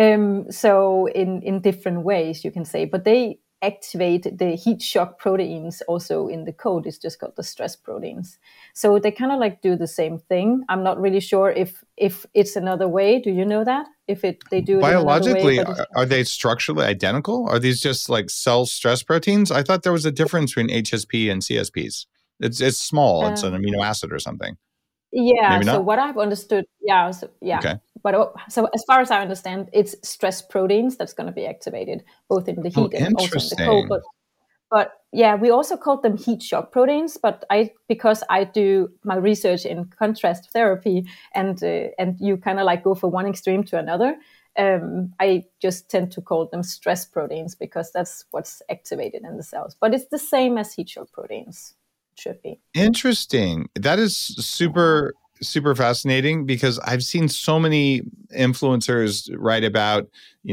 So in different ways, you can say, but they activate the heat shock proteins also in the code. It's just called the stress proteins. So they kind of do the same thing. I'm not really sure if it's another way. Do you know that? They do it biologically, in another way, are they structurally identical? Are these just cell stress proteins? I thought there was a difference between HSP and CSPs. It's small. It's an amino acid or something. Yeah. Maybe not? So what I've understood, Okay. But so as far as I understand, it's stress proteins that's going to be activated both in the heat and also in the cold. But we also call them heat shock proteins. But because I do my research in contrast therapy, and you kind of go for one extreme to another, I just tend to call them stress proteins because that's what's activated in the cells. But it's the same as heat shock proteins. Should be. Interesting. That is super fascinating, because I've seen so many influencers write about,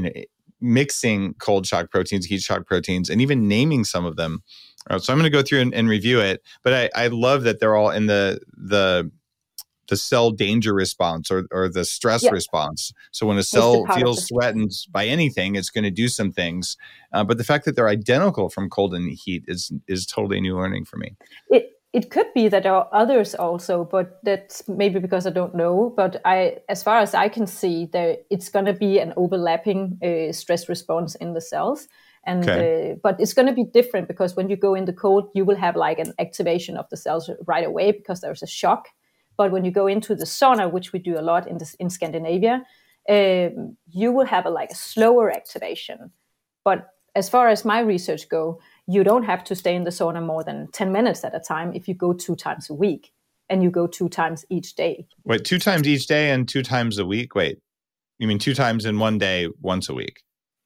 mixing cold shock proteins, heat shock proteins, and even naming some of them. So I'm going to go through and review it. But I love that they're all in the cell danger response or the stress response. So when a cell feels threatened by anything, it's going to do some things. But the fact that they're identical from cold and heat is totally new learning for me. It could be that there are others also, but that's maybe because I don't know. But as far as I can see, it's going to be an overlapping stress response in the cells. And but it's going to be different, because when you go in the cold, you will have an activation of the cells right away because there's a shock. But when you go into the sauna, which we do a lot in Scandinavia, you will have a slower activation. But as far as my research go, you don't have to stay in the sauna more than 10 minutes at a time if you go 2 times a week, and you go 2 times each day. Wait, 2 times each day and 2 times a week? Wait, you mean 2 times in one day, once a week?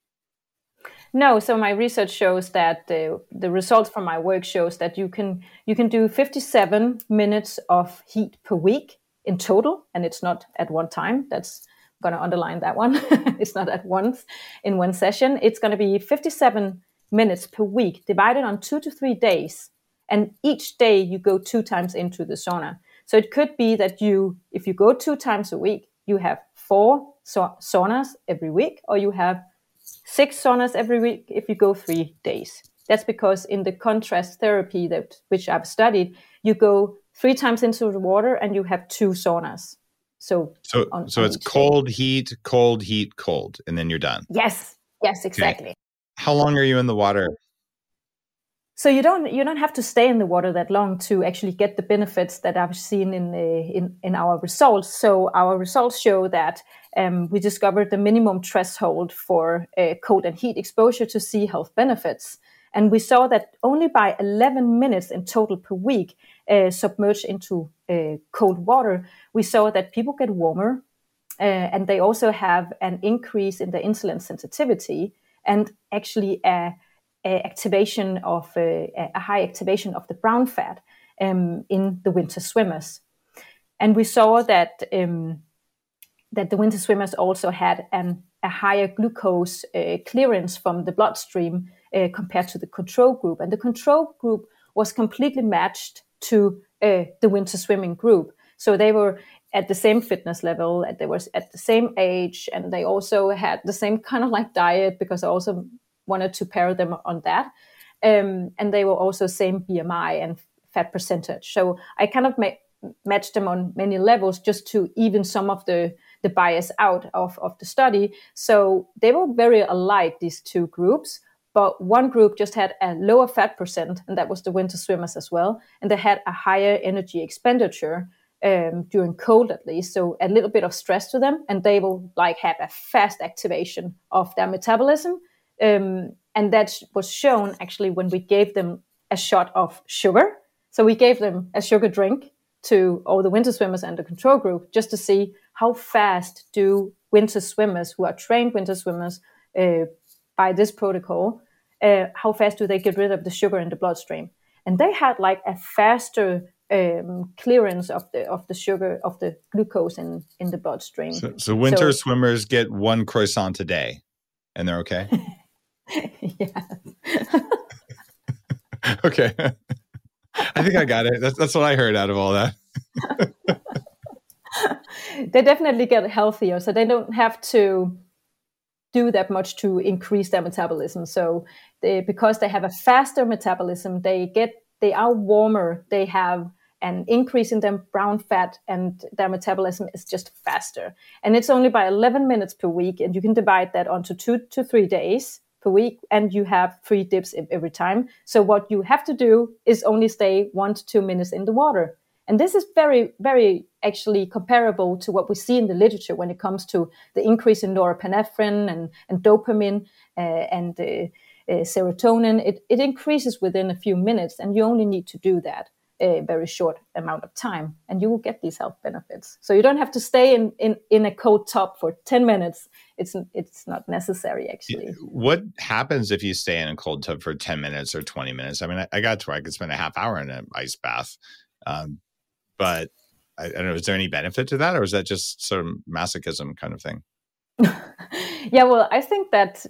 No, so my research shows that the results from my work shows that you can do 57 minutes of heat per week in total, and it's not at one time. That's going to underline that one. It's not at once in one session. It's going to be 57 minutes per week divided on 2 to 3 days, and each day you go 2 times into the sauna. So it could be that if you go 2 times a week, you have 4 saunas every week, or you have 6 saunas every week if you go 3 days. That's because in the contrast therapy which I've studied, you go 3 times into the water and you have 2 saunas. So it's cold, heat, cold, heat, cold, and then you're done. Yes, exactly. Okay. How long are you in the water? So you don't have to stay in the water that long to actually get the benefits that I've seen in our results. So our results show that we discovered the minimum threshold for cold and heat exposure to see health benefits. And we saw that only by 11 minutes in total per week submerged into cold water, we saw that people get warmer and they also have an increase in their insulin sensitivity and actually a high activation of the brown fat in the winter swimmers. And we saw that the winter swimmers also had a higher glucose clearance from the bloodstream compared to the control group. And the control group was completely matched to the winter swimming group. So they were at the same fitness level, they were at the same age, and they also had the same kind of like diet, because I also wanted to pair them on that. And they were also same BMI and fat percentage. So I kind of matched them on many levels just to even some of the bias out of the study. So they were very alike, these 2 groups, but one group just had a lower fat percent, and that was the winter swimmers as well. And they had a higher energy expenditure during cold at least, so a little bit of stress to them, and they will like have a fast activation of their metabolism. And that was shown actually when we gave them a shot of sugar. So we gave them a sugar drink to all the winter swimmers and the control group just to see how fast do winter swimmers who are trained winter swimmers by this protocol, how fast do they get rid of the sugar in the bloodstream. And they had like a faster clearance of the sugar, of the glucose in the bloodstream. So winter swimmers get 1 croissant a day and they're okay? Yeah. Okay. I think I got it. That's what I heard out of all that. They definitely get healthier, so they don't have to do that much to increase their metabolism. So because they have a faster metabolism, they are warmer, they have an increase in their brown fat, and their metabolism is just faster. And it's only by 11 minutes per week, and you can divide that onto 2 to 3 days per week, and you have 3 dips every time. So what you have to do is only stay 1 to 2 minutes in the water. And this is very, very actually comparable to what we see in the literature when it comes to the increase in norepinephrine and dopamine and serotonin. It increases within a few minutes, and you only need to do that a very short amount of time, and you will get these health benefits. So you don't have to stay in a cold tub for 10 minutes. It's not necessary, actually. What happens if you stay in a cold tub for 10 minutes or 20 minutes? I mean, I got to where I could spend a half hour in an ice bath. But I don't know, is there any benefit to that, or is that just sort of masochism kind of thing? Yeah, well, I think that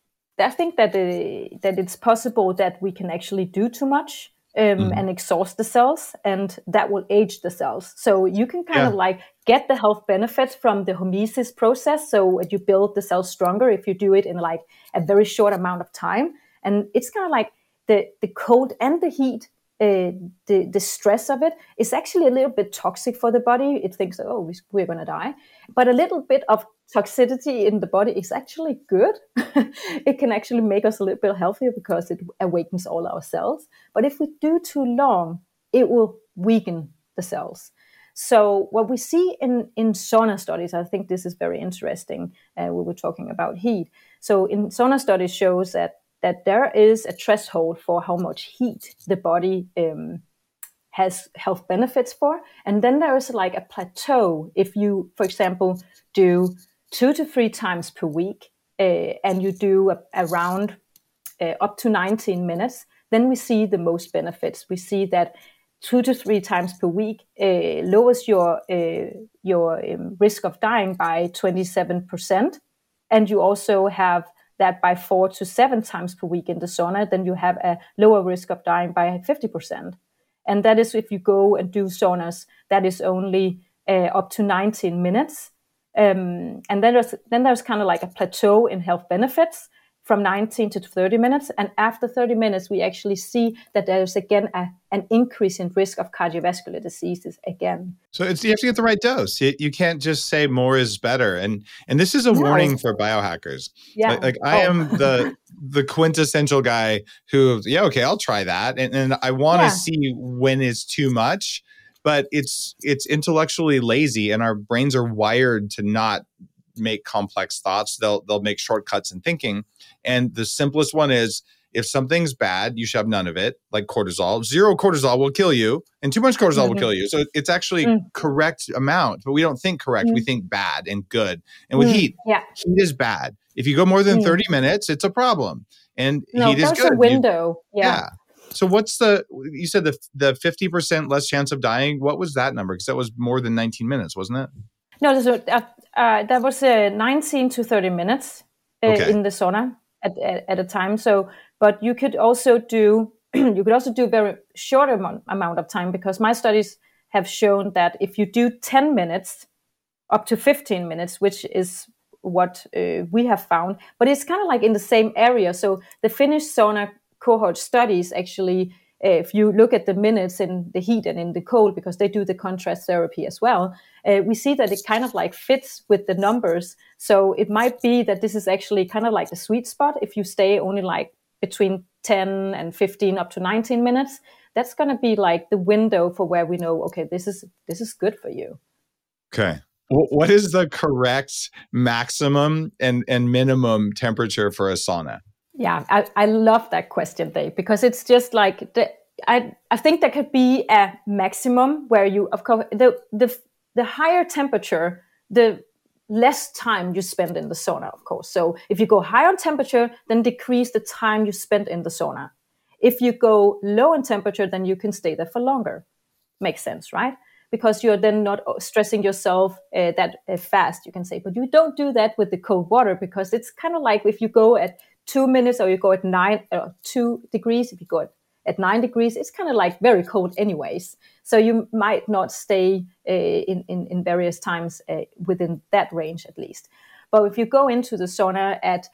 it's possible that we can actually do too much and exhaust the cells, and that will age the cells. So you can kind of like get the health benefits from the hormesis process. So you build the cells stronger if you do it in like a very short amount of time. And it's kind of like the cold and the heat, the stress of it is actually a little bit toxic for the body. It thinks, oh, we're going to die. But a little bit of toxicity in the body is actually good. It can actually make us a little bit healthier because it awakens all our cells. But if we do too long, it will weaken the cells. So what we see in sauna studies, I think this is very interesting. We were talking about heat. So in sauna studies shows that there is a threshold for how much heat the body has health benefits for. And then there is like a plateau. If you, for example, do 2 to 3 times per week and you do around up to 19 minutes, then we see the most benefits. We see that 2 to 3 times per week lowers your risk of dying by 27%. And you also have that by 4 to 7 times per week in the sauna, then you have a lower risk of dying by 50%. And that is if you go and do saunas, that is only up to 19 minutes. And then there's kind of like a plateau in health benefits from 19 to 30 minutes. And after 30 minutes, we actually see that there's again an increase in risk of cardiovascular diseases again. So you have to get the right dose. You can't just say more is better. And this is a warning for biohackers. Yeah. Like I am the quintessential guy who, okay, I'll try that. And I want to see when it's too much, but it's intellectually lazy and our brains are wired to not make complex thoughts. They'll make shortcuts in thinking. And the simplest one is, if something's bad, you should have none of it, like cortisol. 0 cortisol will kill you, and too much cortisol will kill you. So it's actually correct amount, but we don't think correct. We think bad and good. And with heat, heat is bad. If you go more than 30 minutes, it's a problem. And heat is good. There's a window. So what's you said the 50% less chance of dying? What was that number? Because that was more than 19 minutes, wasn't it? No, that was 19 to 30 minutes in the sauna at a time. So, but you could also do very short amount of time, because my studies have shown that if you do 10 minutes up to 15 minutes, which is what we have found, but it's kind of like in the same area. So the Finnish sauna cohort studies actually, if you look at the minutes in the heat and in the cold, because they do the contrast therapy as well, we see that it kind of like fits with the numbers. So it might be that this is actually kind of like the sweet spot. If you stay only like between 10 and 15 up to 19 minutes, that's going to be like the window for where we know, okay, this is good for you. Okay. What is the correct maximum and minimum temperature for a sauna? Yeah, I love that question, Dave, because it's just like I think there could be a maximum where you, of course, the higher temperature, the less time you spend in the sauna, of course. So if you go high on temperature, then decrease the time you spend in the sauna. If you go low in temperature, then you can stay there for longer. Makes sense, right? Because you're then not stressing yourself that fast, you can say. But you don't do that with the cold water, because it's kind of like if you go at 2 minutes or you go at 2 degrees, if you go at 9 degrees, it's kind of like very cold anyways. So you might not stay in various times within that range at least. But if you go into the sauna at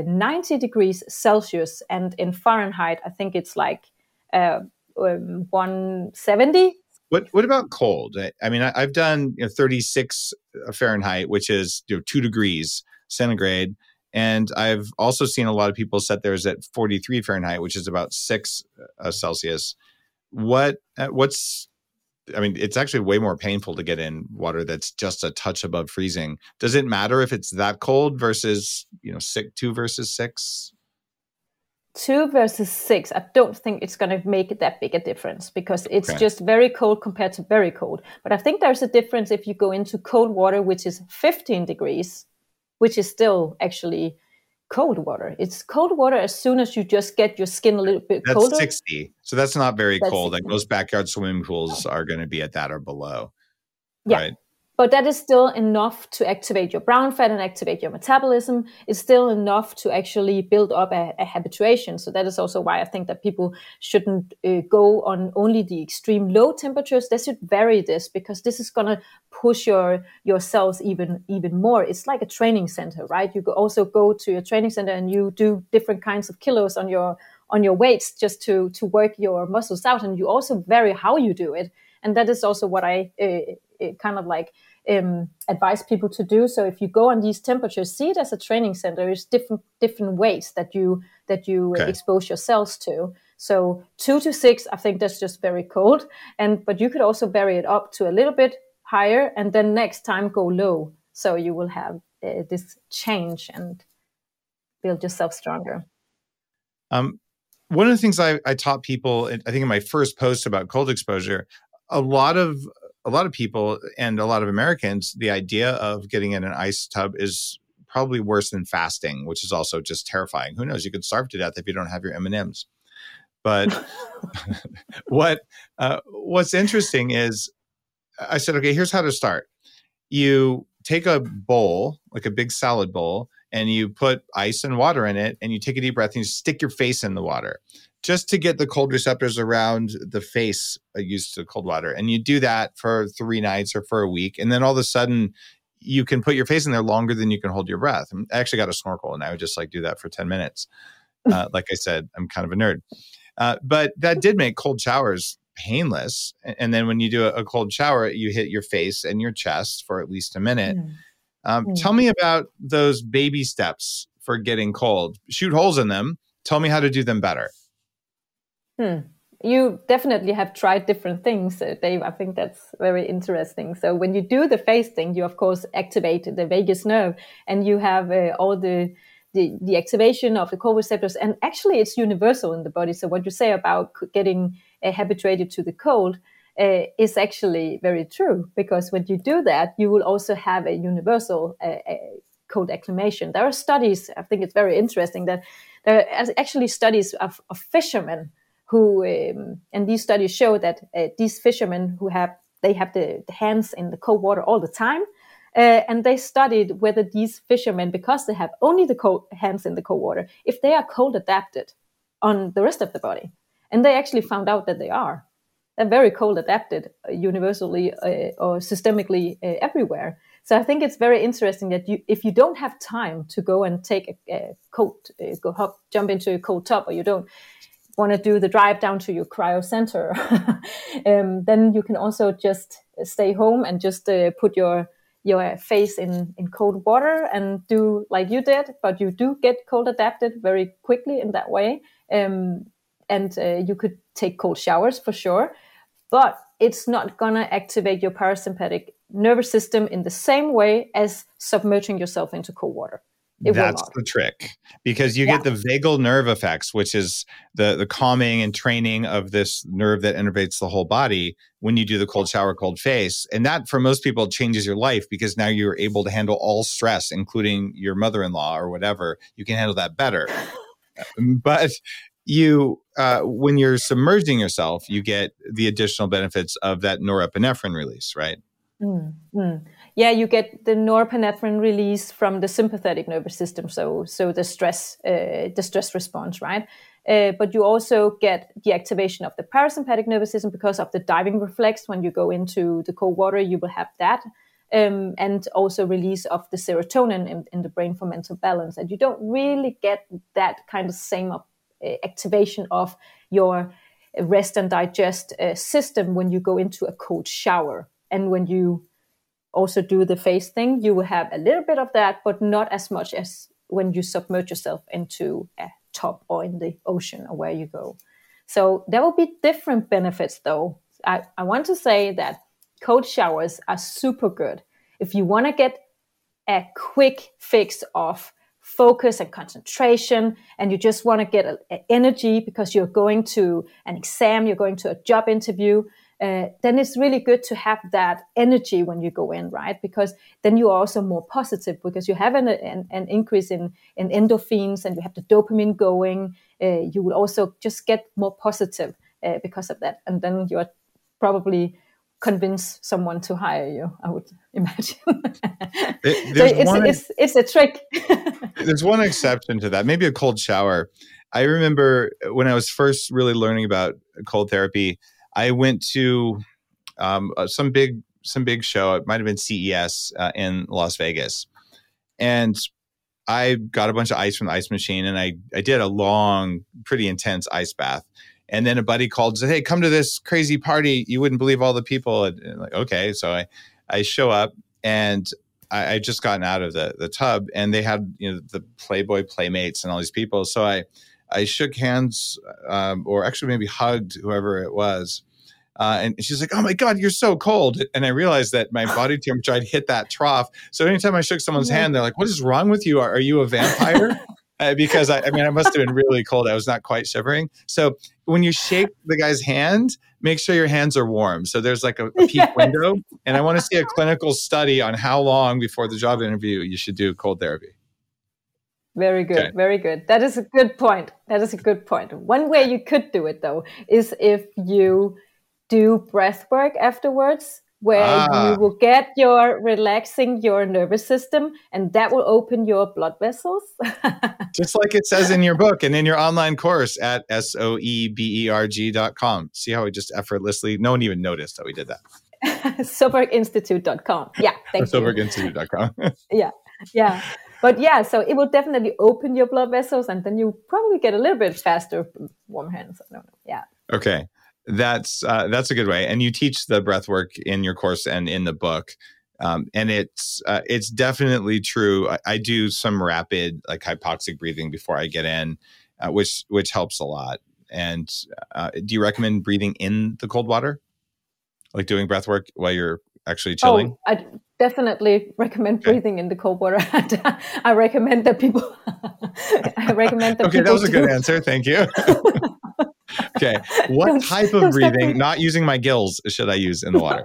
90 degrees Celsius, and in Fahrenheit, I think it's like 170. What about cold? I mean, I've done 36 Fahrenheit, which is 2 degrees centigrade. And I've also seen a lot of people set theirs at 43 Fahrenheit, which is about 6 Celsius. It's actually way more painful to get in water that's just a touch above freezing. Does it matter if it's that cold versus, 2 versus 6? 2 versus 6, I don't think it's going to make that big a difference, because it's just very cold compared to very cold. But I think there's a difference if you go into cold water, which is 15 degrees, which is still actually cold water. It's cold water as soon as you just get your skin a little bit colder. That's 60. So that's not very cold. 60. Like most backyard swimming pools are going to be at that or below. Yeah. Right? But that is still enough to activate your brown fat and activate your metabolism. It's still enough to actually build up a habituation. So that is also why I think that people shouldn't go on only the extreme low temperatures. They should vary this, because this is going to push your cells even more. It's like a training center, right? You also go to your training center and you do different kinds of kilos on your weights just to work your muscles out. And you also vary how you do it. And that is also what I kind of like advise people to do. So if you go on these temperatures, see it as a training center. There's different ways that you expose your cells to. So 2 to 6, I think that's just very cold. But you could also vary it up to a little bit higher, and then next time go low. So you will have this change and build yourself stronger. One of the things I taught people, I think in my first post about cold exposure, a lot of people and a lot of Americans, the idea of getting in an ice tub is probably worse than fasting, which is also just terrifying. Who knows? You could starve to death if you don't have your M&Ms. But what's interesting is I said, okay, here's how to start. You take a bowl, like a big salad bowl, and you put ice and water in it, and you take a deep breath and you stick your face in the water, just to get the cold receptors around the face used to cold water. And you do that for 3 nights or for a week. And then all of a sudden you can put your face in there longer than you can hold your breath. I actually got a snorkel, and I would just like do that for 10 minutes. Like I said, I'm kind of a nerd. But that did make cold showers painless. And then when you do a cold shower, you hit your face and your chest for at least a minute. Tell me about those baby steps for getting cold. Shoot holes in them. Tell me how to do them better. You definitely have tried different things, Dave. I think that's very interesting. So when you do the face thing, you of course activate the vagus nerve, and you have all the activation of the cold receptors. And actually, it's universal in the body. So what you say about getting habituated to the cold is actually very true, because when you do that, you will also have a universal cold acclimation. There are studies, I think it's very interesting, that there are actually studies of fishermen who, and these studies show that these fishermen who have the hands in the cold water all the time, and they studied whether these fishermen, because they have only the cold hands in the cold water, if they are cold adapted on the rest of the body. And they actually found out that they are. They're very cold adapted universally or systemically everywhere. So I think it's very interesting that if you don't have time to go and take a cold, jump into a cold tub, or you don't want to do the drive down to your cryo center, then you can also just stay home and just put your face in cold water and do like you did. But you do get cold adapted very quickly in that way. And you could take cold showers for sure, but it's not going to activate your parasympathetic nervous system in the same way as submerging yourself into cold water. That's the trick, because you get the vagal nerve effects, which is the calming and training of this nerve that innervates the whole body when you do the cold shower, cold face. And that, for most people, changes your life, because now you're able to handle all stress, including your mother-in-law or whatever. You can handle that better. But you, when you're submerging yourself, you get the additional benefits of that norepinephrine release, right? Yeah, you get the norepinephrine release from the sympathetic nervous system, so the stress response, right? But you also get the activation of the parasympathetic nervous system because of the diving reflex. When you go into the cold water, you will have that, and also release of the serotonin in the brain for mental balance. And you don't really get that kind of same activation of your rest and digest system when you go into a cold shower. And when you also do the face thing, you will have a little bit of that, but not as much as when you submerge yourself into a tub or in the ocean or where you go. So there will be different benefits, though. I want to say that cold showers are super good if you want to get a quick fix of focus and concentration, and you just want to get energy because you're going to an exam, you're going to a job interview. Then it's really good to have that energy when you go in, right? Because then you are also more positive, because you have an increase in endorphins, and you have the dopamine going. You will also just get more positive because of that. And then you're probably convince someone to hire you, I would imagine. It's a trick. There's one exception to that, maybe a cold shower. I remember when I was first really learning about cold therapy, I went to some big show. It might have been CES in Las Vegas, and I got a bunch of ice from the ice machine, and I did a long, pretty intense ice bath. And then a buddy called and said, "Hey, come to this crazy party. You wouldn't believe all the people." And like, okay, so I show up, and I just gotten out of the tub, and they had the Playboy Playmates and all these people. So I shook hands, or actually maybe hugged whoever it was. And she's like, "Oh my God, you're so cold." And I realized that my body temperature had hit that trough. So anytime I shook someone's hand, they're like, "What is wrong with you? Are you a vampire?" Because I must have been really cold. I was not quite shivering. So when you shake the guy's hand, make sure your hands are warm. So there's like a peak window. And I want to see a clinical study on how long before the job interview you should do cold therapy. Very good. Okay. Very good. That is a good point. One way you could do it, though, is if you do breath work afterwards, where you will get relaxing your nervous system, and that will open your blood vessels. Just like it says in your book and in your online course at soeberg.com. See how we just effortlessly, no one even noticed that we did that. Soberginstitute.com. Yeah, thank you. Soberginstitute.com. Yeah. But yeah, so it will definitely open your blood vessels, and then you probably get a little bit faster warm hands. I don't know. Yeah. Okay. That's a good way. And you teach the breath work in your course and in the book. And it's definitely true. I do some rapid like hypoxic breathing before I get in, which helps a lot. And do you recommend breathing in the cold water? Like doing breath work while you're actually chilling? Oh, I definitely recommend breathing in the cold water. I recommend that people. Okay, that was a good answer. Thank you. Okay, what type of breathing, not using my gills, should I use in the water?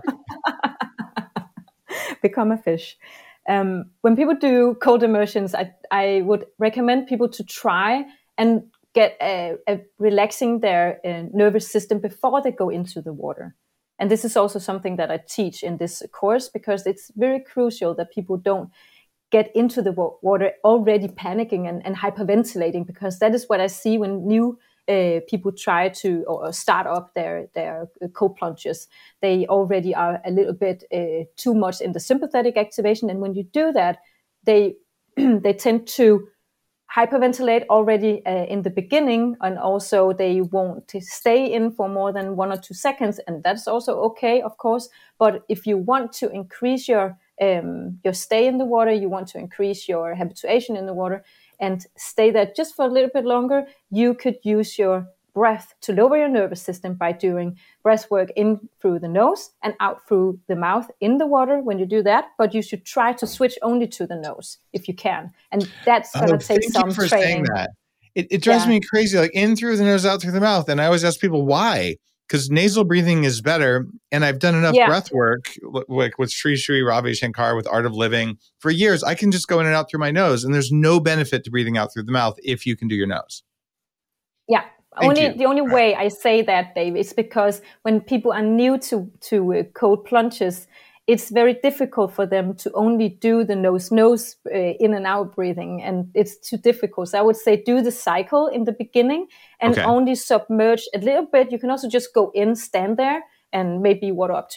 Become a fish. When people do cold immersions, I would recommend people to try and get a relaxing their nervous system before they go into the water. And this is also something that I teach in this course, because it's very crucial that people don't get into the water already panicking and hyperventilating, because that is what I see when new people try to or start up their cold plunges. They already are a little bit too much in the sympathetic activation. And when you do that, they tend to hyperventilate already in the beginning, and also they won't stay in for more than 1 or 2 seconds, and that's also okay, of course. But if you want to increase your stay in the water, you want to increase your habituation in the water and stay there just for a little bit longer, you could use your breath to lower your nervous system by doing breath work in through the nose and out through the mouth in the water when you do that. But you should try to switch only to the nose if you can. And that's going to take some training. Saying that. It drives me crazy, like in through the nose, out through the mouth. And I always ask people why, because nasal breathing is better. And I've done enough breath work like with Sri Sri Ravi Shankar, with Art of Living for years. I can just go in and out through my nose, and there's no benefit to breathing out through the mouth if you can do your nose. Yeah. The only way I say that, Dave, is because when people are new to cold plunges, it's very difficult for them to only do the nose in and out breathing, and it's too difficult. So I would say do the cycle in the beginning and only submerge a little bit. You can also just go in, stand there, and maybe water up to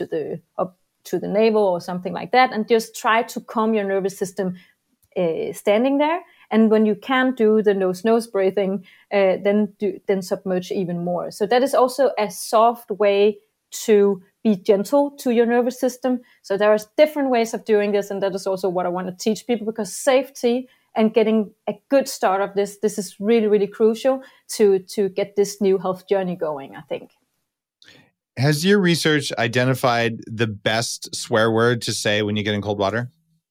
the navel or something like that, and just try to calm your nervous system standing there. And when you can do the nose breathing, then submerge even more. So that is also a soft way to be gentle to your nervous system. So there are different ways of doing this, and that is also what I want to teach people, because safety and getting a good start of this is really, really crucial to get this new health journey going, I think. Has your research identified the best swear word to say when you get in cold water?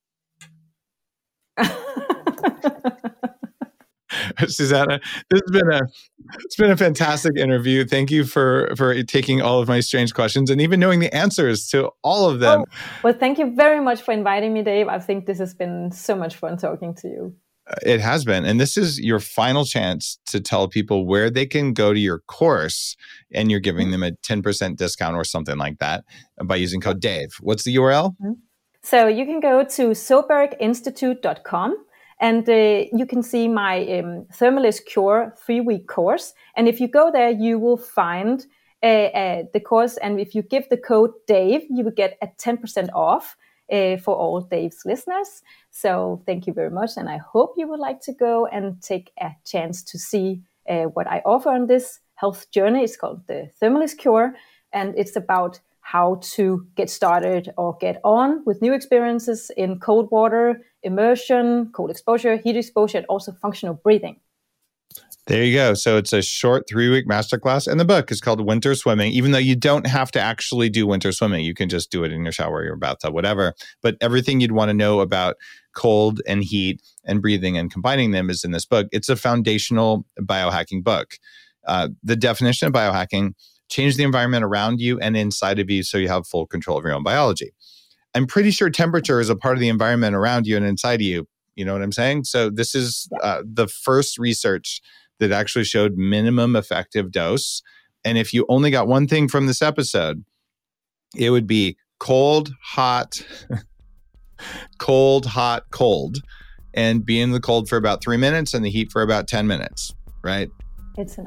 Susanna, it's been a fantastic interview. Thank you for taking all of my strange questions and even knowing the answers to all of them. Well, thank you very much for inviting me, Dave. I think this has been so much fun talking to you. It has been. And this is your final chance to tell people where they can go to your course, and you're giving them a 10% discount or something like that by using code Dave. What's the URL? So you can go to soberginstitute.com. And you can see my Thermalist Cure 3-week course. And if you go there, you will find the course. And if you give the code Dave, you will get a 10% off for all Dave's listeners. So thank you very much. And I hope you would like to go and take a chance to see what I offer on this health journey. It's called the Thermalist Cure. And it's about how to get started or get on with new experiences in cold water, immersion, cold exposure, heat exposure, and also functional breathing. There you go. So it's a short 3-week masterclass, and the book is called Winter Swimming, even though you don't have to actually do winter swimming. You can just do it in your shower, your bathtub, whatever. But everything you'd want to know about cold and heat and breathing and combining them is in this book. It's a foundational biohacking book. The definition of biohacking: change the environment around you and inside of you so you have full control of your own biology. I'm pretty sure temperature is a part of the environment around you and inside of you. You know what I'm saying? So this is the first research that actually showed minimum effective dose. And if you only got one thing from this episode, it would be cold, hot, cold, hot, cold, and be in the cold for about 3 minutes and the heat for about 10 minutes, right? It's enough.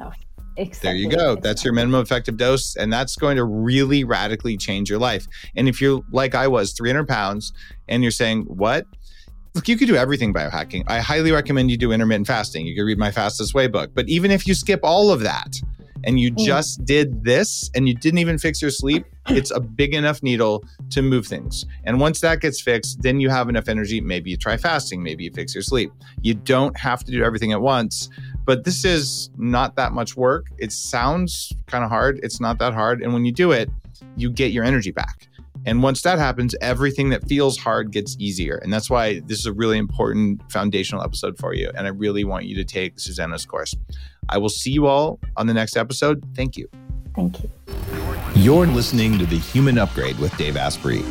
Exactly. There you go. That's your minimum effective dose. And that's going to really radically change your life. And if you're like I was, 300 pounds, and you're saying, what? Look, you could do everything biohacking. I highly recommend you do intermittent fasting. You can read my Fastest Way book. But even if you skip all of that and you just did this and you didn't even fix your sleep, it's a big enough needle to move things. And once that gets fixed, then you have enough energy. Maybe you try fasting. Maybe you fix your sleep. You don't have to do everything at once. But this is not that much work. It sounds kind of hard. It's not that hard. And when you do it, you get your energy back. And once that happens, everything that feels hard gets easier. And that's why this is a really important foundational episode for you. And I really want you to take Susanna's course. I will see you all on the next episode. Thank you. Thank you. You're listening to The Human Upgrade with Dave Asprey.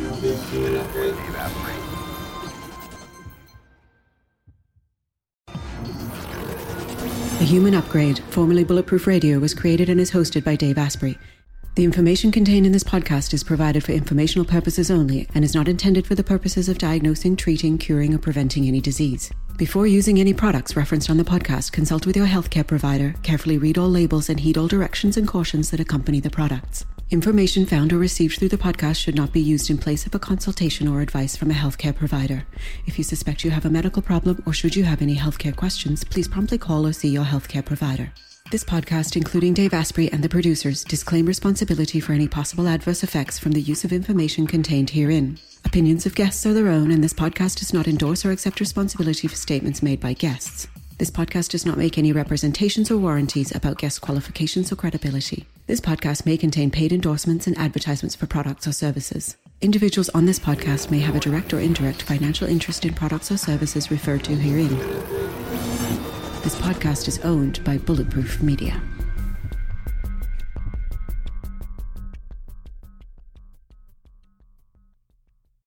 The Human Upgrade, formerly Bulletproof Radio, was created and is hosted by Dave Asprey. The information contained in this podcast is provided for informational purposes only and is not intended for the purposes of diagnosing, treating, curing, or preventing any disease. Before using any products referenced on the podcast, consult with your healthcare provider, carefully read all labels, and heed all directions and cautions that accompany the products. Information found or received through the podcast should not be used in place of a consultation or advice from a healthcare provider. If you suspect you have a medical problem or should you have any healthcare questions, please promptly call or see your healthcare provider. This podcast, including Dave Asprey and the producers, disclaim responsibility for any possible adverse effects from the use of information contained herein. Opinions of guests are their own, and this podcast does not endorse or accept responsibility for statements made by guests. This podcast does not make any representations or warranties about guest qualifications or credibility. This podcast may contain paid endorsements and advertisements for products or services. Individuals on this podcast may have a direct or indirect financial interest in products or services referred to herein. This podcast is owned by Bulletproof Media.